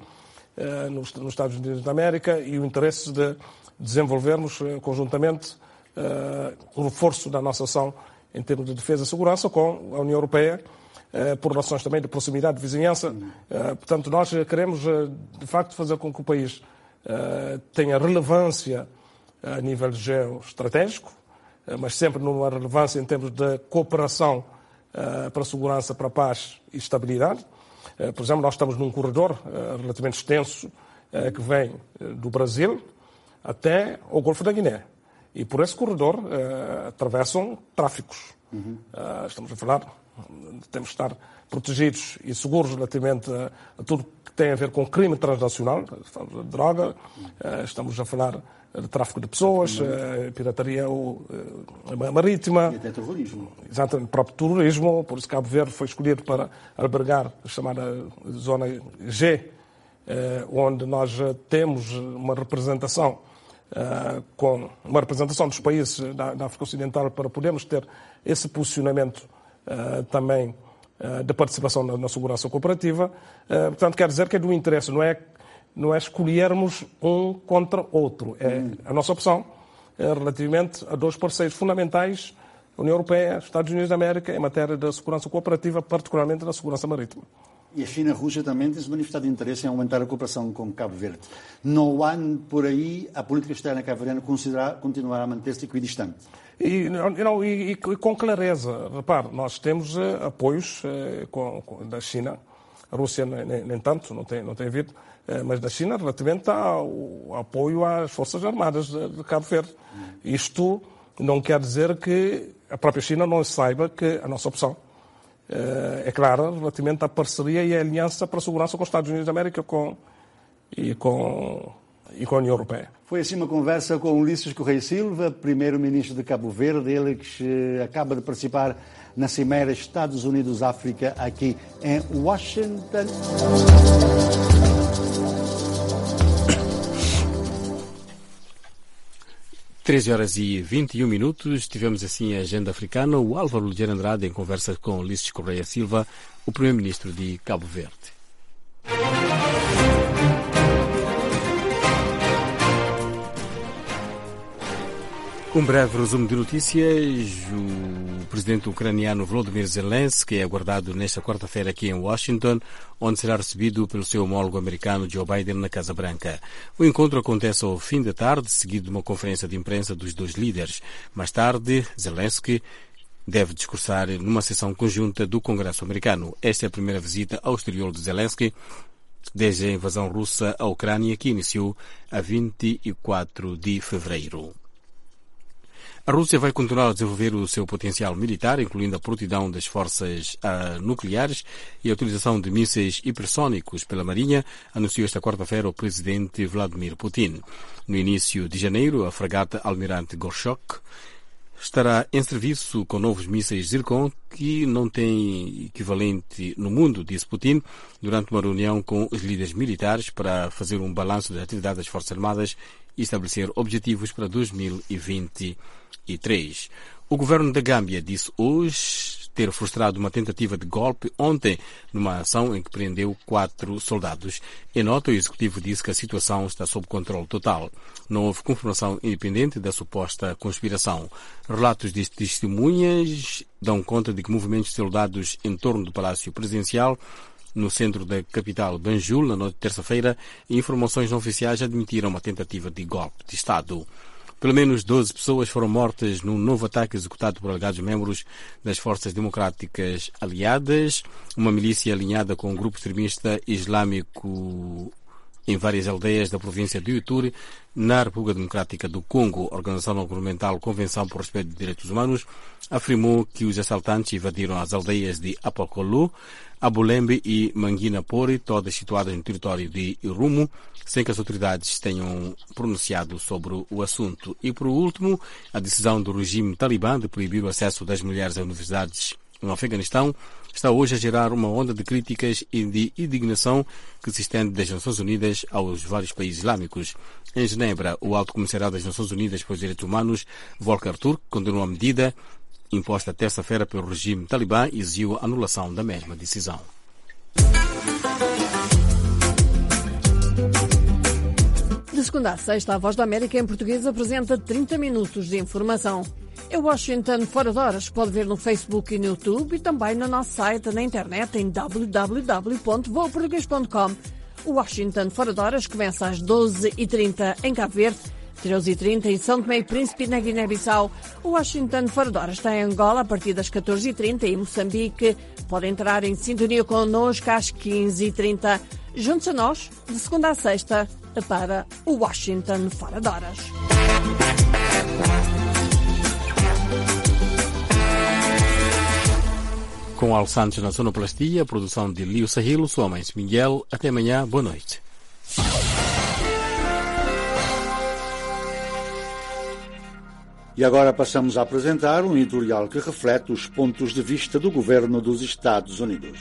nos, nos Estados Unidos da América e o interesse de desenvolvermos conjuntamente o reforço da nossa ação em termos de defesa e segurança com a União Europeia, por relações também de proximidade, de vizinhança. Portanto, nós queremos, de facto, fazer com que o país tenha relevância a nível geoestratégico, mas sempre numa relevância em termos de cooperação para a segurança, para a paz e estabilidade. Por exemplo, nós estamos num corredor relativamente extenso que vem do Brasil até ao Golfo da Guiné. E por esse corredor atravessam tráficos. Uhum. Estamos a falar, temos de estar protegidos e seguros relativamente a, a tudo que tem a ver com crime transnacional, de droga, estamos a falar de tráfico de pessoas, uh, pirataria uh, marítima. E até terrorismo. Exatamente, próprio terrorismo. Por isso Cabo Verde foi escolhido para albergar a chamada Zona G, uh, onde nós temos uma representação, uh, com uma representação dos países da, da África Ocidental para podermos ter esse posicionamento uh, também uh, de participação na, na segurança cooperativa. Uh, portanto, quer dizer que é do interesse, não é não é escolhermos um contra outro. É a nossa opção é relativamente a dois parceiros fundamentais, a União Europeia, Estados Unidos da América, em matéria de segurança cooperativa, particularmente na segurança marítima. E a China e a Rússia também têm se manifestado interesse em aumentar a cooperação com Cabo Verde. Não há por aí a política externa cabo-verdiana continuar a manter-se equidistante? E, não, e, e com clareza. Repare, nós temos uh, apoios uh, com, com, da China, a Rússia nem, nem tanto, não tem, não tem havido, mas da China relativamente ao apoio às Forças Armadas de Cabo Verde. Isto não quer dizer que a própria China não saiba que a nossa opção é clara relativamente à parceria e à aliança para a segurança com os Estados Unidos da América com, e, com, e com a União Europeia. Foi assim uma conversa com Ulisses Correia Silva, primeiro-ministro de Cabo Verde, ele que acaba de participar na Cimeira Estados Unidos-África aqui em Washington. treze horas e vinte e um minutos, tivemos assim a agenda africana. O Álvaro Ligeiro Andrade em conversa com Ulisses Correia Silva, o primeiro-ministro de Cabo Verde. Um breve resumo de notícias. O presidente ucraniano Volodymyr Zelensky é aguardado nesta quarta-feira aqui em Washington, onde será recebido pelo seu homólogo americano Joe Biden na Casa Branca. O encontro acontece ao fim da tarde, seguido de uma conferência de imprensa dos dois líderes. Mais tarde, Zelensky deve discursar numa sessão conjunta do Congresso americano. Esta é a primeira visita ao exterior de Zelensky desde a invasão russa à Ucrânia, que iniciou a vinte e quatro de fevereiro. A Rússia vai continuar a desenvolver o seu potencial militar, incluindo a prontidão das forças uh, nucleares e a utilização de mísseis hipersónicos pela Marinha, anunciou esta quarta-feira o presidente Vladimir Putin. No início de janeiro, a fragata Almirante Gorshok estará em serviço com novos mísseis Zircon, que não tem equivalente no mundo, disse Putin, durante uma reunião com os líderes militares para fazer um balanço das atividades das Forças Armadas e estabelecer objetivos para dois mil e vinte e três. O governo da Gâmbia disse hoje ter frustrado uma tentativa de golpe ontem numa ação em que prendeu quatro soldados. Em nota, o executivo disse que a situação está sob controle total. Não houve confirmação independente da suposta conspiração. Relatos de testemunhas dão conta de que movimentos de soldados em torno do Palácio Presidencial no centro da capital Banjul, na noite de terça-feira, e informações não oficiais admitiram uma tentativa de golpe de Estado. Pelo menos doze pessoas foram mortas num novo ataque executado por alegados membros das Forças Democráticas Aliadas, uma milícia alinhada com um grupo extremista islâmico em várias aldeias da província de Ituri, na República Democrática do Congo. A organização não governamental Convenção por Respeito de Direitos Humanos afirmou que os assaltantes invadiram as aldeias de Apakolu, Abulembe e Manguina Pori, todas situadas no território de Irumu, sem que as autoridades tenham pronunciado sobre o assunto. E, por último, a decisão do regime talibã de proibir o acesso das mulheres a universidades no Afeganistão está hoje a gerar uma onda de críticas e de indignação que se estende das Nações Unidas aos vários países islâmicos. Em Genebra, o Alto Comissariado das Nações Unidas para os Direitos Humanos, Volker Turk, condenou a medida imposta terça-feira pelo regime talibã e exigiu a anulação da mesma decisão. segunda a sexta, a Voz da América em português apresenta trinta minutos de informação. É Washington Fora de Horas, pode ver no Facebook e no YouTube e também no nosso site na internet em w w w ponto voa português ponto com. O Washington Fora de Horas começa às doze e trinta em Cabo Verde, treze e trinta em São Tomé e Príncipe na Guiné-Bissau. O Washington Fora de Horas está em Angola a partir das catorze e trinta e em Moçambique. Pode entrar em sintonia connosco às quinze e trinta. Juntos a nós, de segunda a sexta, para o Washington Fora de Horas. Com Al Santos na sonoplastia, produção de Lio Sahilo, sua mãe Miguel. Até amanhã, boa noite. E agora passamos a apresentar um editorial que reflete os pontos de vista do governo dos Estados Unidos.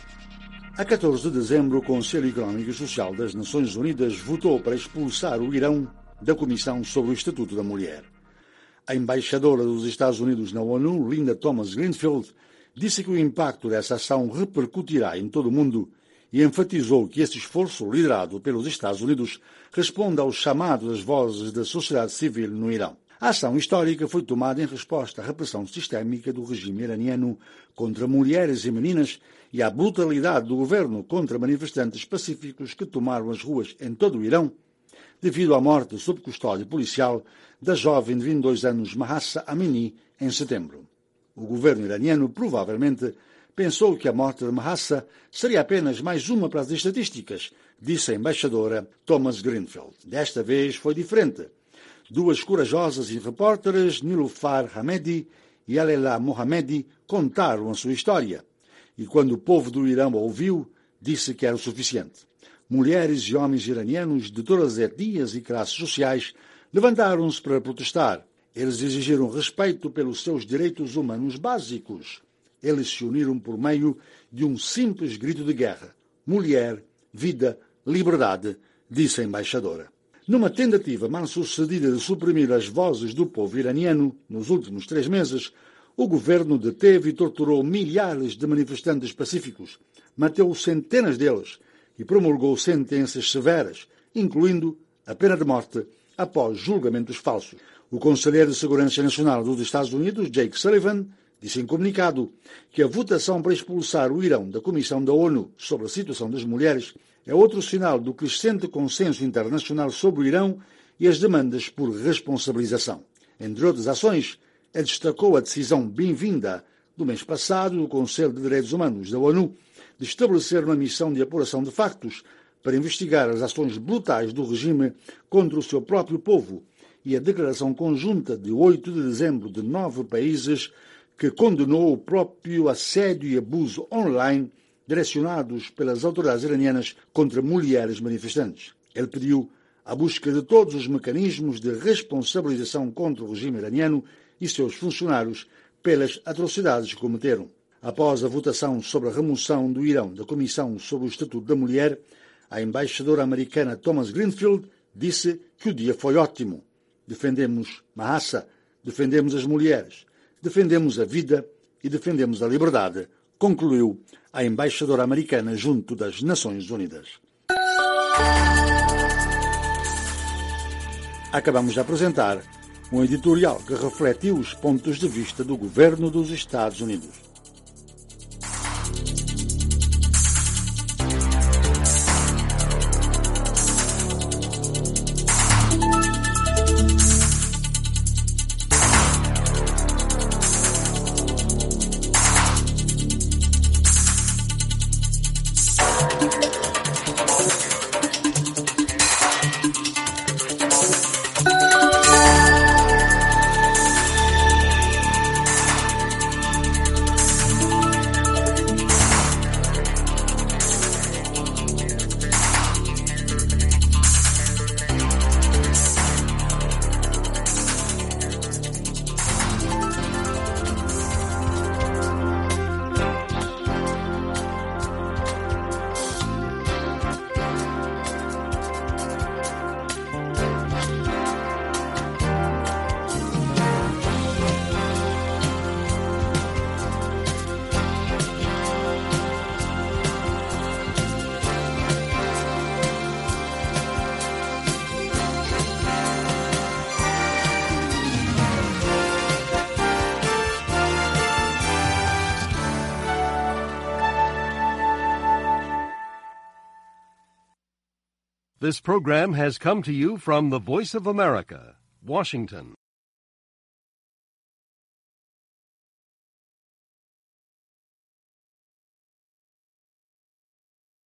A catorze de dezembro, o Conselho Económico e Social das Nações Unidas votou para expulsar o Irão da Comissão sobre o Estatuto da Mulher. A embaixadora dos Estados Unidos na ONU, Linda Thomas-Greenfield, disse que o impacto dessa ação repercutirá em todo o mundo e enfatizou que esse esforço, liderado pelos Estados Unidos, responde ao chamado das vozes da sociedade civil no Irão. A ação histórica foi tomada em resposta à repressão sistémica do regime iraniano contra mulheres e meninas e à brutalidade do governo contra manifestantes pacíficos que tomaram as ruas em todo o Irão, devido à morte sob custódia policial da jovem de vinte e dois anos Mahsa Amini em setembro. O governo iraniano provavelmente pensou que a morte de Mahsa seria apenas mais uma para as estatísticas, disse a embaixadora Thomas Greenfield. Desta vez foi diferente. Duas corajosas repórteres, Nilufar Hamedi e Alela Mohammedi, contaram a sua história. E quando o povo do Irão a ouviu, disse que era o suficiente. Mulheres e homens iranianos de todas as etnias e classes sociais levantaram-se para protestar. Eles exigiram respeito pelos seus direitos humanos básicos. Eles se uniram por meio de um simples grito de guerra. Mulher, vida, liberdade, disse a embaixadora. Numa tentativa mal-sucedida de suprimir as vozes do povo iraniano nos últimos três meses, o governo deteve e torturou milhares de manifestantes pacíficos, matou centenas deles e promulgou sentenças severas, incluindo a pena de morte após julgamentos falsos. O conselheiro de Segurança Nacional dos Estados Unidos, Jake Sullivan, disse em comunicado que a votação para expulsar o Irão da Comissão da ONU sobre a situação das mulheres é outro sinal do crescente consenso internacional sobre o Irão e as demandas por responsabilização. Entre outras ações, ele destacou a decisão bem-vinda do mês passado do Conselho de Direitos Humanos da ONU de estabelecer uma missão de apuração de factos para investigar as ações brutais do regime contra o seu próprio povo e a declaração conjunta de oito de dezembro de nove países que condenou o próprio assédio e abuso online direcionados pelas autoridades iranianas contra mulheres manifestantes. Ele pediu a busca de todos os mecanismos de responsabilização contra o regime iraniano e seus funcionários pelas atrocidades que cometeram. Após a votação sobre a remoção do Irão da Comissão sobre o Estatuto da Mulher, a embaixadora americana Thomas Greenfield disse que o dia foi ótimo. Defendemos Mahsa, defendemos as mulheres, defendemos a vida e defendemos a liberdade, concluiu a embaixadora americana junto das Nações Unidas. Acabamos de apresentar um editorial que refletiu os pontos de vista do governo dos Estados Unidos. This program has come to you from the Voice of America, Washington.